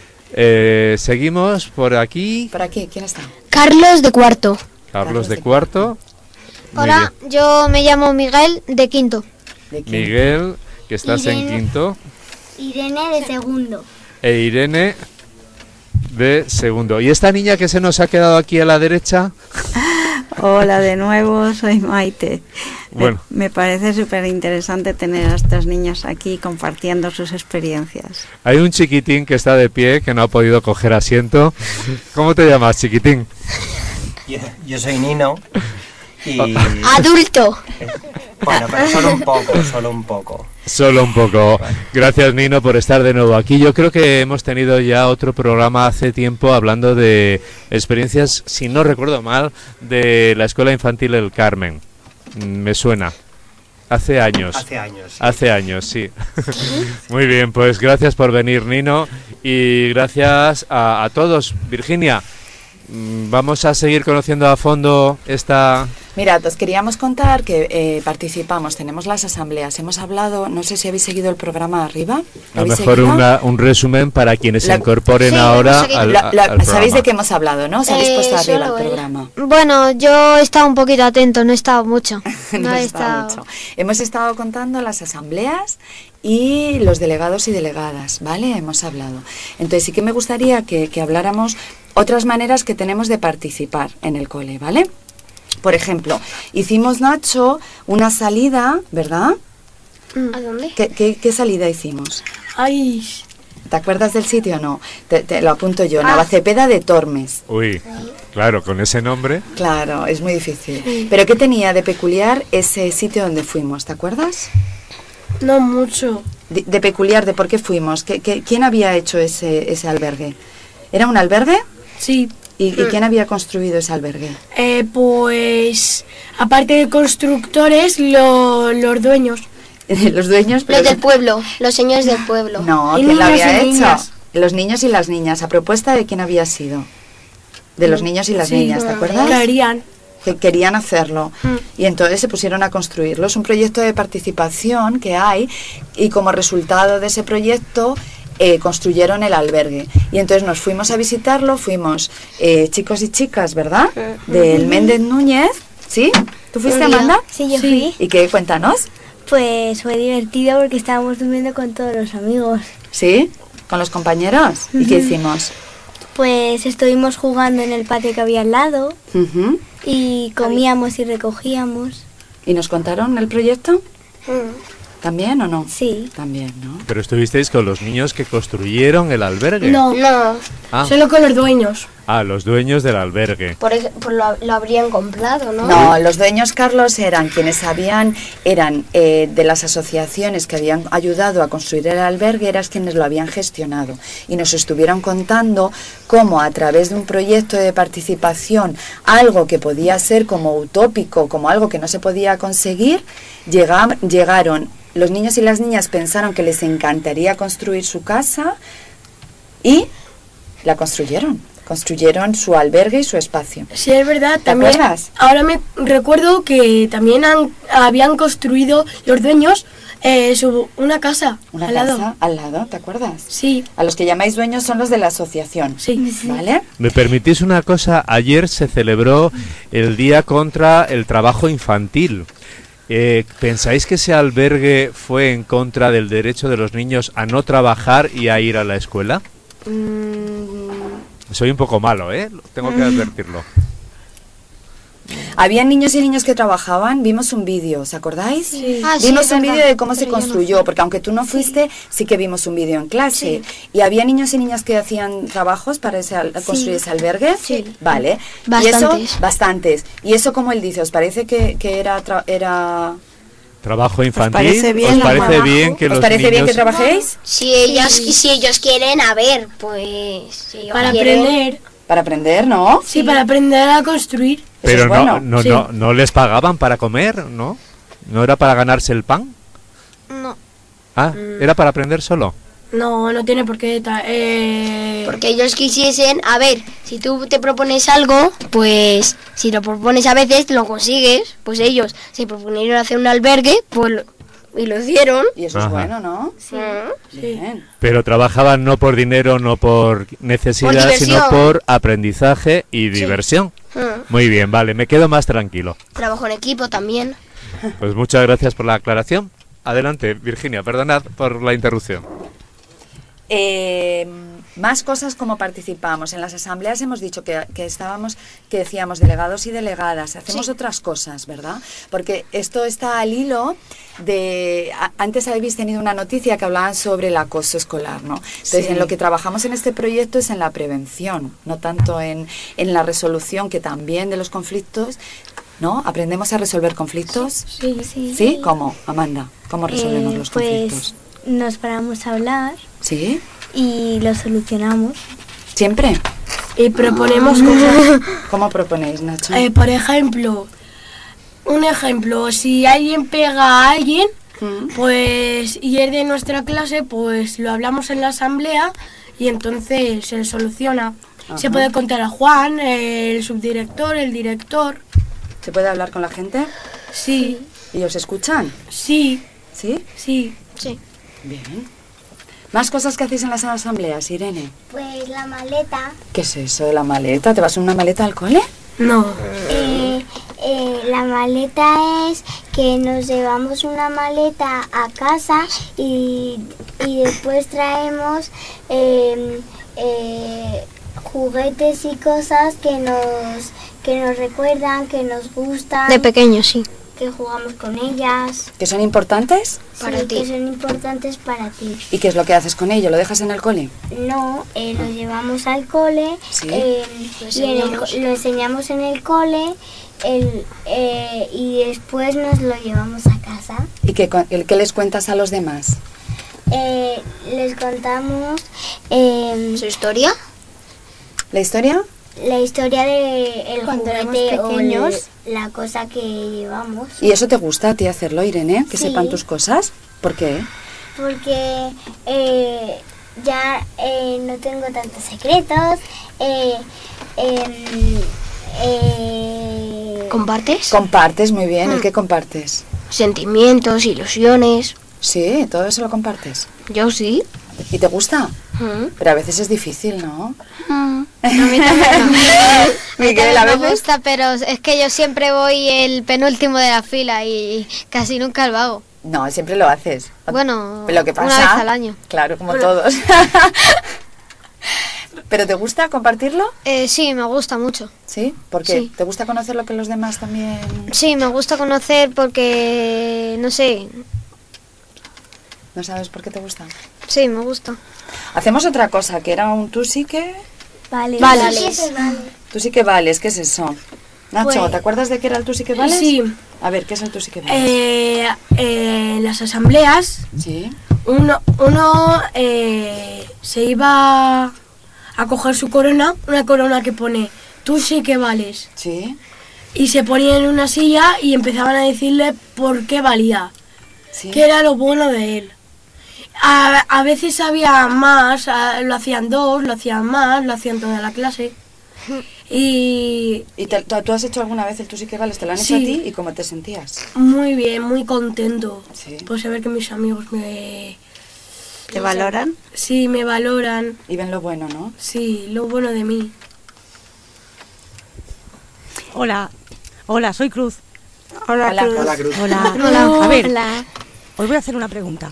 Seguimos por aquí. ¿Por aquí? ¿Quién está? Carlos, de cuarto. Carlos, de cuarto. Hola, yo me llamo Miguel, de quinto. Miguel, que estás en quinto. Irene, de segundo. E Irene, de segundo. ¿Y esta niña que se nos ha quedado aquí a la derecha? Hola de nuevo, soy Maite. Bueno. Me parece súper interesante tener a estas niñas aquí compartiendo sus experiencias. Hay un chiquitín que está de pie, que no ha podido coger asiento. ¿Cómo te llamas, chiquitín? Yo soy Nino. Y... Adulto. Bueno, pero solo un poco. Solo un poco. Gracias, Nino, por estar de nuevo aquí. Yo creo que hemos tenido ya otro programa hace tiempo hablando de experiencias, si no recuerdo mal, de la Escuela Infantil El Carmen. Me suena. Hace años. Hace años, sí. Muy bien, pues gracias por venir, Nino, y gracias a todos. Virginia, vamos a seguir conociendo a fondo esta... Mira, os queríamos contar que participamos, tenemos las asambleas, hemos hablado, no sé si habéis seguido el programa arriba. A lo mejor un resumen para quienes se incorporen ahora al programa. Sabéis de qué hemos hablado, ¿no? Os habéis puesto arriba el programa. Bueno, yo he estado un poquito atento, no he estado mucho. No he estado mucho. Hemos estado contando las asambleas y los delegados y delegadas, ¿vale? Hemos hablado. Entonces sí que me gustaría que habláramos otras maneras que tenemos de participar en el cole, ¿vale? Por ejemplo, hicimos, Nacho, una salida, ¿verdad? ¿A dónde? ¿Qué salida hicimos? Ay. ¿Te acuerdas del sitio o no? Te lo apunto yo, Navacepeda de Tormes. Uy, claro, con ese nombre. Claro, es muy difícil. Sí. ¿Pero qué tenía de peculiar ese sitio donde fuimos? ¿Te acuerdas? No mucho. De peculiar, de por qué fuimos. ¿Quién había hecho ese albergue? ¿Era un albergue? Sí. ¿Y quién había construido ese albergue? Pues, aparte de constructores, los dueños. ¿Los dueños? Los del pueblo, los señores del pueblo. No, ¿quién lo había hecho? Los niños y las niñas. ¿A propuesta de quién había sido? De los niños y las niñas, ¿te acuerdas? Que querían hacerlo. Y entonces se pusieron a construirlo. Es un proyecto de participación que hay y como resultado de ese proyecto construyeron el albergue. Y entonces nos fuimos a visitarlo, fuimos chicos y chicas, ¿verdad? Del Méndez Núñez, ¿sí? ¿Tú fuiste, Amanda? Sí, yo fui. ¿Y qué? Cuéntanos. Pues fue divertido porque estábamos durmiendo con todos los amigos. ¿Sí? ¿Con los compañeros? ¿Y qué hicimos? Pues estuvimos jugando en el patio que había al lado y comíamos y recogíamos. ¿Y nos contaron el proyecto? ¿También o no? Sí. También, ¿no? Pero estuvisteis con los niños que construyeron el albergue. No, solo con los dueños. Ah, los dueños del albergue. Por lo habrían comprado, ¿no? No, los dueños, Carlos, eran quienes eran de las asociaciones que habían ayudado a construir el albergue, eran quienes lo habían gestionado. Y nos estuvieron contando cómo a través de un proyecto de participación, algo que podía ser como utópico, como algo que no se podía conseguir, llegaron. Los niños y las niñas pensaron que les encantaría construir su casa y la construyeron. Construyeron su albergue y su espacio. Sí, es verdad. ¿Te También, acuerdas? ahora me recuerdo que también habían construido los dueños una casa Una al casa lado. al lado, ¿te acuerdas? Sí. A los que llamáis dueños son los de la asociación. Sí. ¿Vale? ¿Me permitís una cosa? Ayer se celebró el Día contra el Trabajo Infantil. ¿Pensáis que ese albergue fue en contra del derecho de los niños a no trabajar y a ir a la escuela? Soy un poco malo, tengo que advertirlo. Había niños y niñas que trabajaban, vimos un vídeo, ¿os acordáis? Sí. Vimos un vídeo de cómo se construyó, porque aunque tú no fuiste, sí que vimos un vídeo en clase. ¿Y había niños y niñas que hacían trabajos para construir ese albergue? Sí. Vale. Bastantes. ¿Y eso? Bastantes. ¿Y eso cómo él dice? ¿Os parece que era... ¿Trabajo infantil? parece bien ¿Os parece trabajo? bien que ¿Os los parece niños... bien que trabajéis? Si ellos quieren, a ver, pues... Si ellos Para quieren. aprender. Para aprender, ¿no? Sí, para aprender a construir. Pero es bueno. no les pagaban para comer, ¿no? ¿No era para ganarse el pan? No. Ah, ¿era para aprender solo? No tiene por qué... Porque ellos quisiesen, a ver, si tú te propones algo, pues si lo propones a veces, lo consigues. Pues ellos se proponieron hacer un albergue, pues y lo hicieron. Y eso Ajá. es bueno, ¿no? Sí. Bien. Pero trabajaban no por dinero, no por necesidad, Por diversión. sino por aprendizaje y diversión. Muy bien, vale, me quedo más tranquilo. Trabajo en equipo también. Pues muchas gracias por la aclaración. Adelante, Virginia, perdonad por la interrupción. Más cosas como participamos. En las asambleas hemos dicho que decíamos delegados y delegadas. Hacemos otras cosas, ¿verdad? Porque esto está al hilo de... Antes habéis tenido una noticia que hablaban sobre el acoso escolar, ¿no? Entonces, en lo que trabajamos en este proyecto es en la prevención, no tanto en la resolución, que también de los conflictos, ¿no? ¿Aprendemos a resolver conflictos? Sí. ¿Sí? ¿Cómo, Amanda? ¿Cómo resolvemos los conflictos? Nos paramos a hablar ¿Sí? y lo solucionamos. ¿Siempre? Y proponemos cosas. ¿Cómo proponéis, Nacho? Por ejemplo, si alguien pega a alguien, pues y es de nuestra clase, pues lo hablamos en la asamblea y entonces se soluciona. Ajá. Se puede contar a Juan, el subdirector, el director. ¿Se puede hablar con la gente? Sí. ¿Y os escuchan? Sí. ¿Sí? Sí. Bien. ¿Más cosas que hacéis en las asambleas, Irene? Pues la maleta. ¿Qué es eso de la maleta? ¿Te vas en una maleta al cole? No. La maleta es que nos llevamos una maleta a casa y después traemos juguetes y cosas que nos recuerdan, que nos gustan. De pequeños, sí. Que jugamos con ellas. ¿Que son importantes? Para ti. Que son importantes para ti. ¿Y qué es lo que haces con ello? ¿Lo dejas en el cole? No, lo llevamos al cole. Sí. Lo enseñamos en el cole y después nos lo llevamos a casa. ¿Y qué les cuentas a los demás? Les contamos ¿Su historia? ¿La historia? La historia de el Cuando éramos juguete o pequeños. la cosa que llevamos. ¿Y eso te gusta a ti hacerlo, Irene? ¿Que Sí. sepan tus cosas? ¿Por qué? Porque ya no tengo tantos secretos. ¿Compartes? Compartes, muy bien. ¿El qué compartes? Sentimientos, ilusiones. Sí, todo eso lo compartes. Yo sí. ¿Y te gusta? Pero a veces es difícil, ¿no? A mí también. Miguel, ¿a me veces? gusta, pero es que yo siempre voy el penúltimo de la fila y casi nunca lo hago. No, siempre lo haces. Bueno, Lo que pasa, una vez al año. Claro, como todos. ¿Pero te gusta compartirlo? Sí, me gusta mucho. ¿Sí? ¿Por qué? Sí. ¿Te gusta conocer lo que los demás también...? Sí, me gusta conocer porque, no sé, ¿No sabes por qué te gusta? sí, me gusta. Hacemos otra cosa, que era un tú sí que... Vale. Tú sí que vales, ¿qué es eso? Nacho, Pues- ¿te acuerdas de qué era el tú sí que vales? Sí. A ver, ¿qué es el tú sí que vales? En las asambleas, Sí. uno se iba a coger su corona, una corona que pone tú sí que vales. Sí. Y se ponía en una silla y empezaban a decirle por qué valía, Sí. qué era lo bueno de él. A veces había más, lo hacían 2, lo hacían más, lo hacían toda la clase. Y ¿Y tú has hecho alguna vez el tú sí que vales? ¿Te lo han hecho Sí. a ti? ¿Y cómo te sentías? muy bien, muy contento. Sí. Por saber que mis amigos me... ¿Te valoran? Sí, me valoran. Y ven lo bueno, ¿no? Sí, lo bueno de mí. Hola, soy Cruz. Hola, Hola, Cruz. Hola, Cruz. Hola. A ver, Hola. os voy a hacer una pregunta.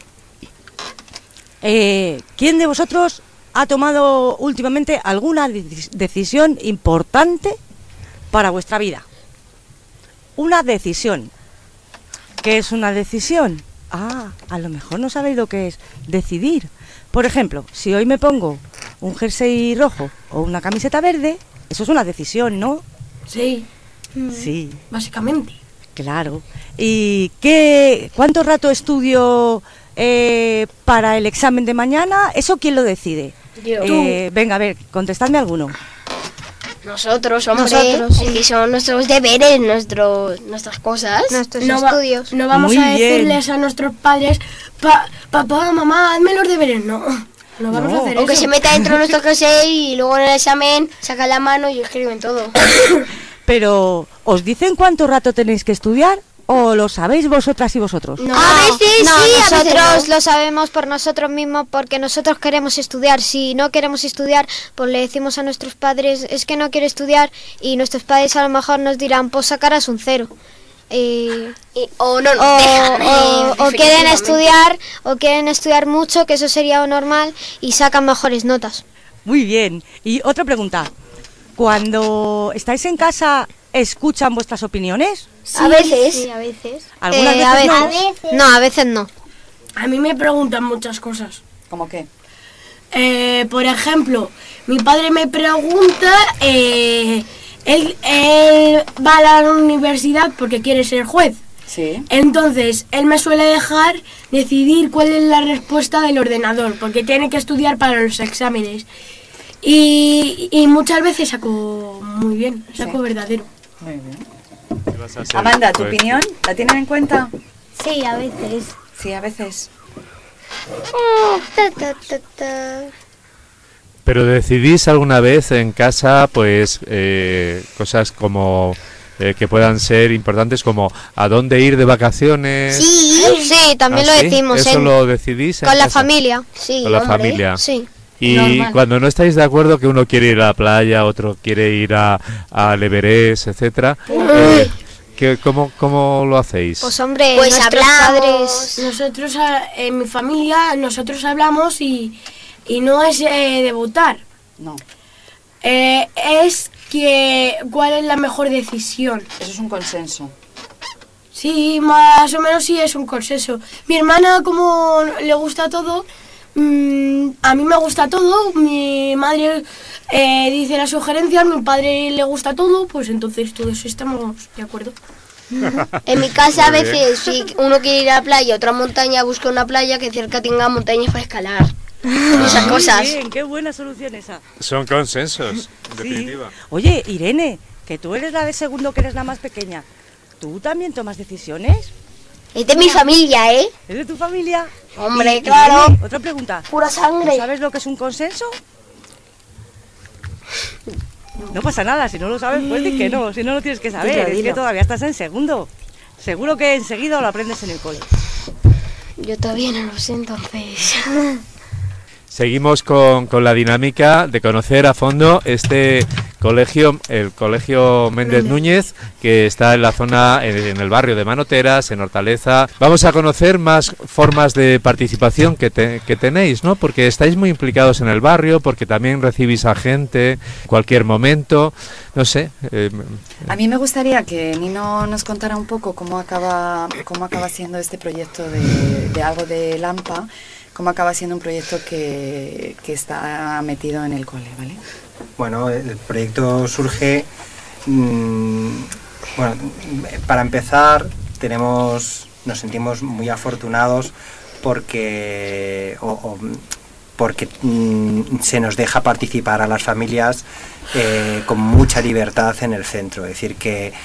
¿Quién de vosotros ha tomado últimamente alguna decisión importante para vuestra vida? Una decisión. ¿Qué es una decisión? A lo mejor no sabéis lo que es decidir. Por ejemplo, si hoy me pongo un jersey rojo o una camiseta verde, eso es una decisión, ¿no? Sí, Sí, básicamente. claro. ¿Y cuánto rato estudio para el examen de mañana? ¿Eso quién lo decide? Yo. Venga, a ver, contestadme alguno. Nosotros, hombre, Nosotros, sí. es que son nuestros deberes, nuestras cosas. Nuestros No estudios. No vamos Muy a bien. decirles a nuestros padres, papá, mamá, hazme los deberes. No, no vamos No. a hacer O que eso. se meta dentro de nuestro clase y luego en el examen sacan la mano y escriben todo. Pero, ¿os dicen cuánto rato tenéis que estudiar o lo sabéis vosotras y vosotros? A veces No, sí, a nosotros veces no. lo sabemos por nosotros mismos porque nosotros queremos estudiar. Si no queremos estudiar, pues le decimos a nuestros padres, es que no quiero estudiar, y nuestros padres a lo mejor nos dirán, pues sacarás un 0. O no, O, déjame, o quieren definitivamente. estudiar mucho, que eso sería lo normal, y sacan mejores notas. Muy bien. Y otra pregunta. Cuando estáis en casa, ¿escuchan vuestras opiniones? A veces. Sí, a veces. Algunas a veces no. veces. No, a veces no. A mí me preguntan muchas cosas. ¿Cómo qué? Por ejemplo, mi padre me pregunta, él va a la universidad porque quiere ser juez. Sí. Entonces, él me suele dejar decidir cuál es la respuesta del ordenador, porque tiene que estudiar para los exámenes. Y muchas veces saco muy bien, saco verdadero. Muy bien. Amanda, ¿tu opinión la tienen en cuenta? Sí, a veces. Sí, a veces. Pero decidís alguna vez en casa, pues, cosas como que puedan ser importantes, como a dónde ir de vacaciones. Sí, también lo ¿Sí? decimos. ¿Eso lo decidís en con la casa? familia. Sí, Con la hombre. familia. Sí. Y Normal. cuando no estáis de acuerdo, que uno quiere ir a la playa, otro quiere ir al Everest, etcétera, ¿cómo lo hacéis? Pues hombre, Pues nuestros hablamos. padres... Nosotros, en mi familia, nosotros hablamos y no es de votar. No. Es que cuál es la mejor decisión. Eso es un consenso. Sí, más o menos sí es un consenso. Mi hermana, como le gusta todo, a mí me gusta todo. Mi madre dice las sugerencias, a mi padre le gusta todo, pues entonces todos estamos de acuerdo. En mi casa a Muy bien. veces, si uno quiere ir a la playa, otra montaña, busca una playa que cerca tenga montañas para escalar. Esas cosas. Muy bien, qué buena solución esa. Son consensos, en Sí. definitiva. Oye, Irene, que tú eres la de segundo, que eres la más pequeña. ¿Tú también tomas decisiones? Es de mi familia, ¿eh? ¿Es de tu familia? Hombre, Y, claro. Irene, otra pregunta. Pura sangre. ¿Sabes lo que es un consenso? No pasa nada, si no lo sabes, pues di que no, si no lo tienes que saber, Dilo, es dilo. que todavía estás en segundo. Seguro que enseguida lo aprendes en el cole. Yo todavía no lo sé, entonces. Seguimos con la dinámica de conocer a fondo este colegio, el Colegio Méndez Núñez, que está en la zona, en el barrio de Manoteras, en Hortaleza. Vamos a conocer más formas de participación que tenéis, ¿no? Porque estáis muy implicados en el barrio, porque también recibís a gente en cualquier momento, no sé. A mí me gustaría que Nino nos contara un poco cómo acaba siendo este proyecto de Algo de Lampa, cómo acaba siendo un proyecto que está metido en el cole, ¿vale? Bueno, el proyecto surge, bueno, para empezar nos sentimos muy afortunados porque se nos deja participar a las familias con mucha libertad en el centro. Es decir, que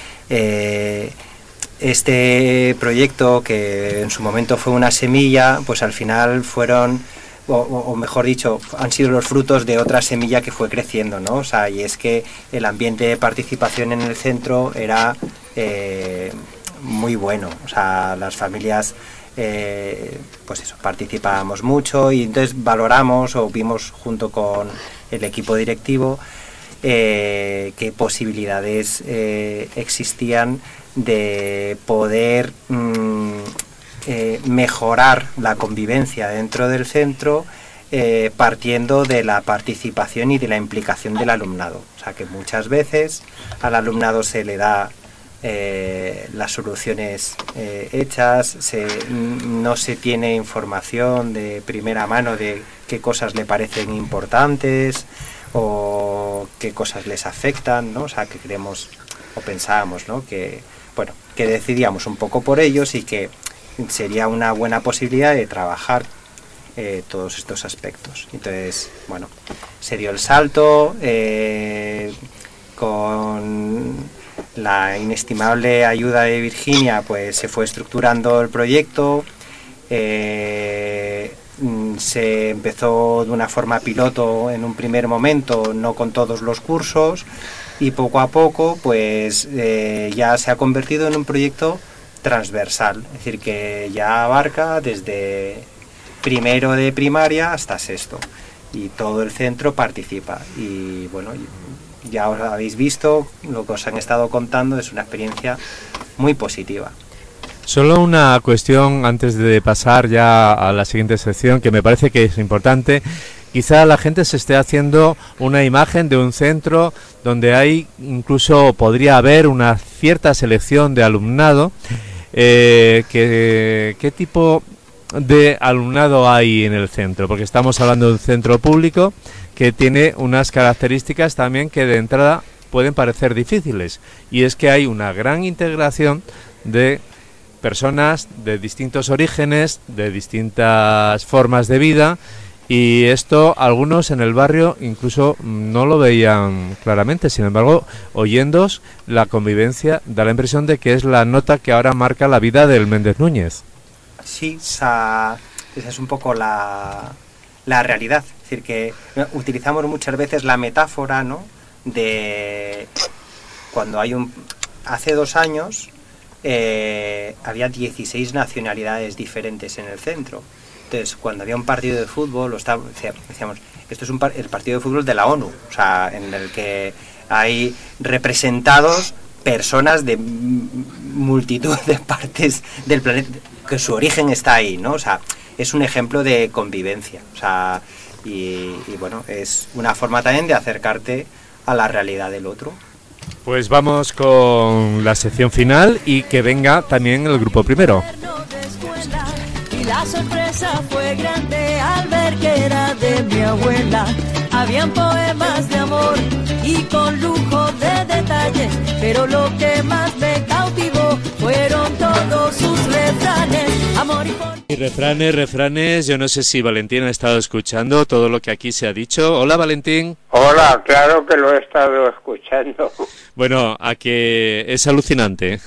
este proyecto, que en su momento fue una semilla, pues al final fueron, o mejor dicho, han sido los frutos de otra semilla que fue creciendo, ¿no? O sea, y es que el ambiente de participación en el centro era muy bueno. O sea, las familias, pues eso, participábamos mucho y entonces valoramos o vimos junto con el equipo directivo qué posibilidades existían de poder mejorar la convivencia dentro del centro, partiendo de la participación y de la implicación del alumnado. O sea, que muchas veces al alumnado se le da las soluciones hechas, no se tiene información de primera mano de qué cosas le parecen importantes o qué cosas les afectan, ¿no? O sea, que creemos o pensábamos, ¿no?, que decidíamos un poco por ellos y que sería una buena posibilidad de trabajar todos estos aspectos. Entonces, bueno, se dio el salto con la inestimable ayuda de Virginia, pues se fue estructurando el proyecto. Se empezó de una forma piloto en un primer momento, no con todos los cursos, y poco a poco pues ya se ha convertido en un proyecto transversal, es decir, que ya abarca desde primero de primaria hasta sexto y todo el centro participa. Y bueno, ya os habéis visto, lo que os han estado contando es una experiencia muy positiva. Solo una cuestión antes de pasar ya a la siguiente sección, que me parece que es importante. Quizá la gente se esté haciendo una imagen de un centro donde hay, incluso podría haber una cierta selección de alumnado. ¿Qué tipo de alumnado hay en el centro? Porque estamos hablando de un centro público que tiene unas características también que de entrada pueden parecer difíciles, y es que hay una gran integración de personas de distintos orígenes, de distintas formas de vida, y esto algunos en el barrio incluso no lo veían claramente. Sin embargo, oyéndoos, la convivencia da la impresión de que es la nota que ahora marca la vida del Méndez Núñez. Sí, esa es un poco la realidad. Es decir, que utilizamos muchas veces la metáfora, ¿no?, de cuando hace 2 años había 16 nacionalidades diferentes en el centro. Entonces, cuando había un partido de fútbol, decíamos, esto es el partido de fútbol de la ONU, o sea, en el que hay representados personas de multitud de partes del planeta, que su origen está ahí, ¿no? O sea, es un ejemplo de convivencia, o sea, y bueno, es una forma también de acercarte a la realidad del otro. Pues vamos con la sección final y que venga también el grupo primero. Y la sorpresa fue grande al ver que era de mi abuela. Habían poemas de amor y con lujo de detalles, pero lo que más me cautivó fueron todos sus refranes. Amor y refranes, yo no sé si Valentín ha estado escuchando todo lo que aquí se ha dicho. Hola, Valentín. Hola, claro que lo he estado escuchando. Bueno, a que es alucinante.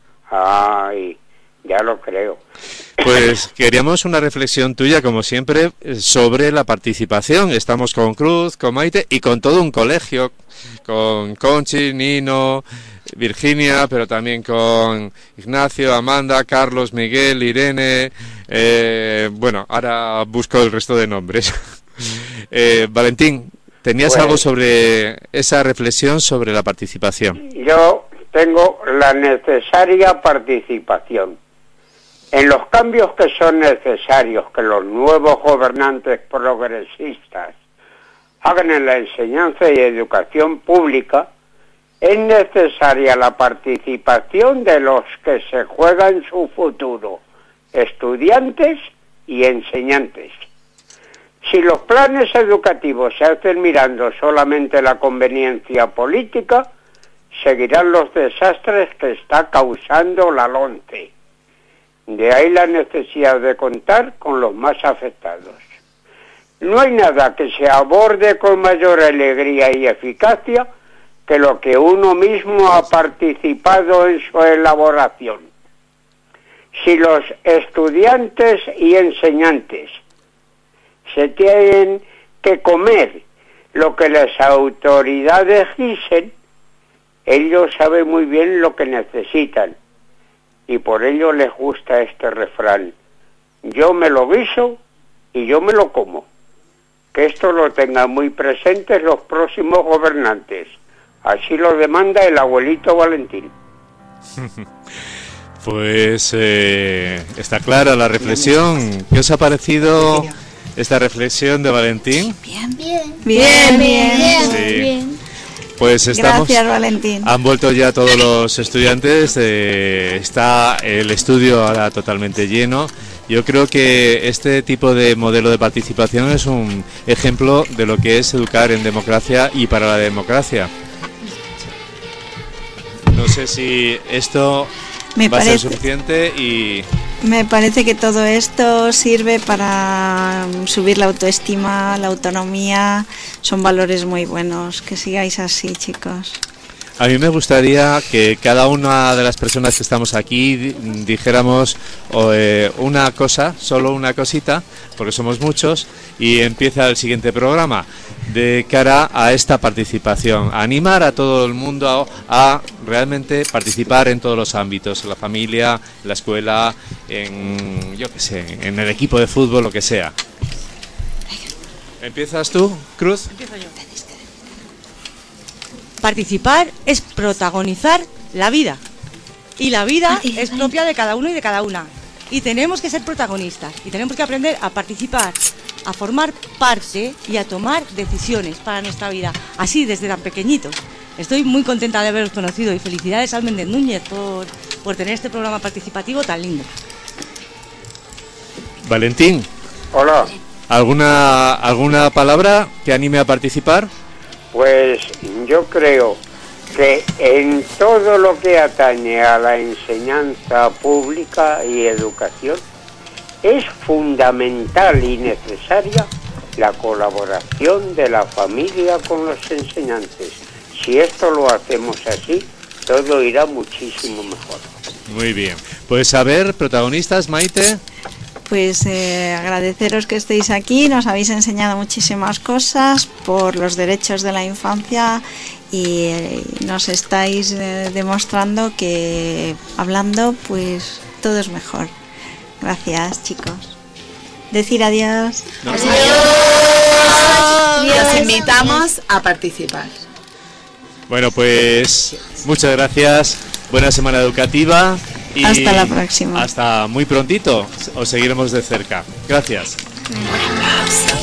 Ay, ya lo creo. Pues queríamos una reflexión tuya, como siempre, sobre la participación. Estamos con Cruz, con Maite y con todo un colegio, con Conchi, Nino, Virginia, pero también con Ignacio, Amanda, Carlos, Miguel, Irene. Bueno, ahora busco el resto de nombres. Valentín, ¿tenías Pues- algo sobre esa reflexión sobre la participación? Yo tengo la necesaria participación. En los cambios que son necesarios que los nuevos gobernantes progresistas hagan en la enseñanza y educación pública, es necesaria la participación de los que se juegan su futuro, estudiantes y enseñantes. Si los planes educativos se hacen mirando solamente la conveniencia política, seguirán los desastres que está causando la LOMCE. De ahí la necesidad de contar con los más afectados. No hay nada que se aborde con mayor alegría y eficacia que lo que uno mismo ha participado en su elaboración. Si los estudiantes y enseñantes se tienen que comer lo que las autoridades dicen, ellos saben muy bien lo que necesitan y por ello les gusta este refrán: yo me lo guiso y yo me lo como. Que esto lo tengan muy presentes los próximos gobernantes. Así lo demanda el abuelito Valentín. Pues está clara la reflexión. ¿Qué os ha parecido esta reflexión de Valentín? Bien. Sí. Pues estamos. Gracias, Valentín. Han vuelto ya todos los estudiantes. Está el estudio ahora totalmente lleno. Yo creo que este tipo de modelo de participación es un ejemplo de lo que es educar en democracia y para la democracia. No sé si esto va a ser suficiente y... Me parece que todo esto sirve para subir la autoestima, la autonomía. Son valores muy buenos. Que sigáis así, chicos. A mí me gustaría que cada una de las personas que estamos aquí dijéramos una cosa, solo una cosita, porque somos muchos, y empieza el siguiente programa de cara a esta participación. Animar a todo el mundo a realmente participar en todos los ámbitos, en la familia, en la escuela, en, yo qué sé, en el equipo de fútbol, lo que sea. ¿Empiezas tú, Cruz? Empiezo yo. Participar es protagonizar la vida. Y la vida es propia de cada uno y de cada una. Y tenemos que ser protagonistas. Y tenemos que aprender a participar, a formar parte y a tomar decisiones para nuestra vida. Así, desde tan pequeñitos. Estoy muy contenta de haberos conocido y felicidades a Méndez Núñez por tener este programa participativo tan lindo. Valentín. Hola. ¿Alguna palabra que anime a participar? Pues yo creo que en todo lo que atañe a la enseñanza pública y educación es fundamental y necesaria la colaboración de la familia con los enseñantes. Si esto lo hacemos así, todo irá muchísimo mejor. Muy bien. Pues a ver, protagonistas, Maite. Pues agradeceros que estéis aquí, nos habéis enseñado muchísimas cosas por los derechos de la infancia y nos estáis demostrando que hablando pues todo es mejor. Gracias, chicos. Decir adiós. Los invitamos a participar. Bueno, pues muchas gracias. Buena semana educativa. Y hasta la próxima. Hasta muy prontito. Os seguiremos de cerca. Gracias. Un aplauso.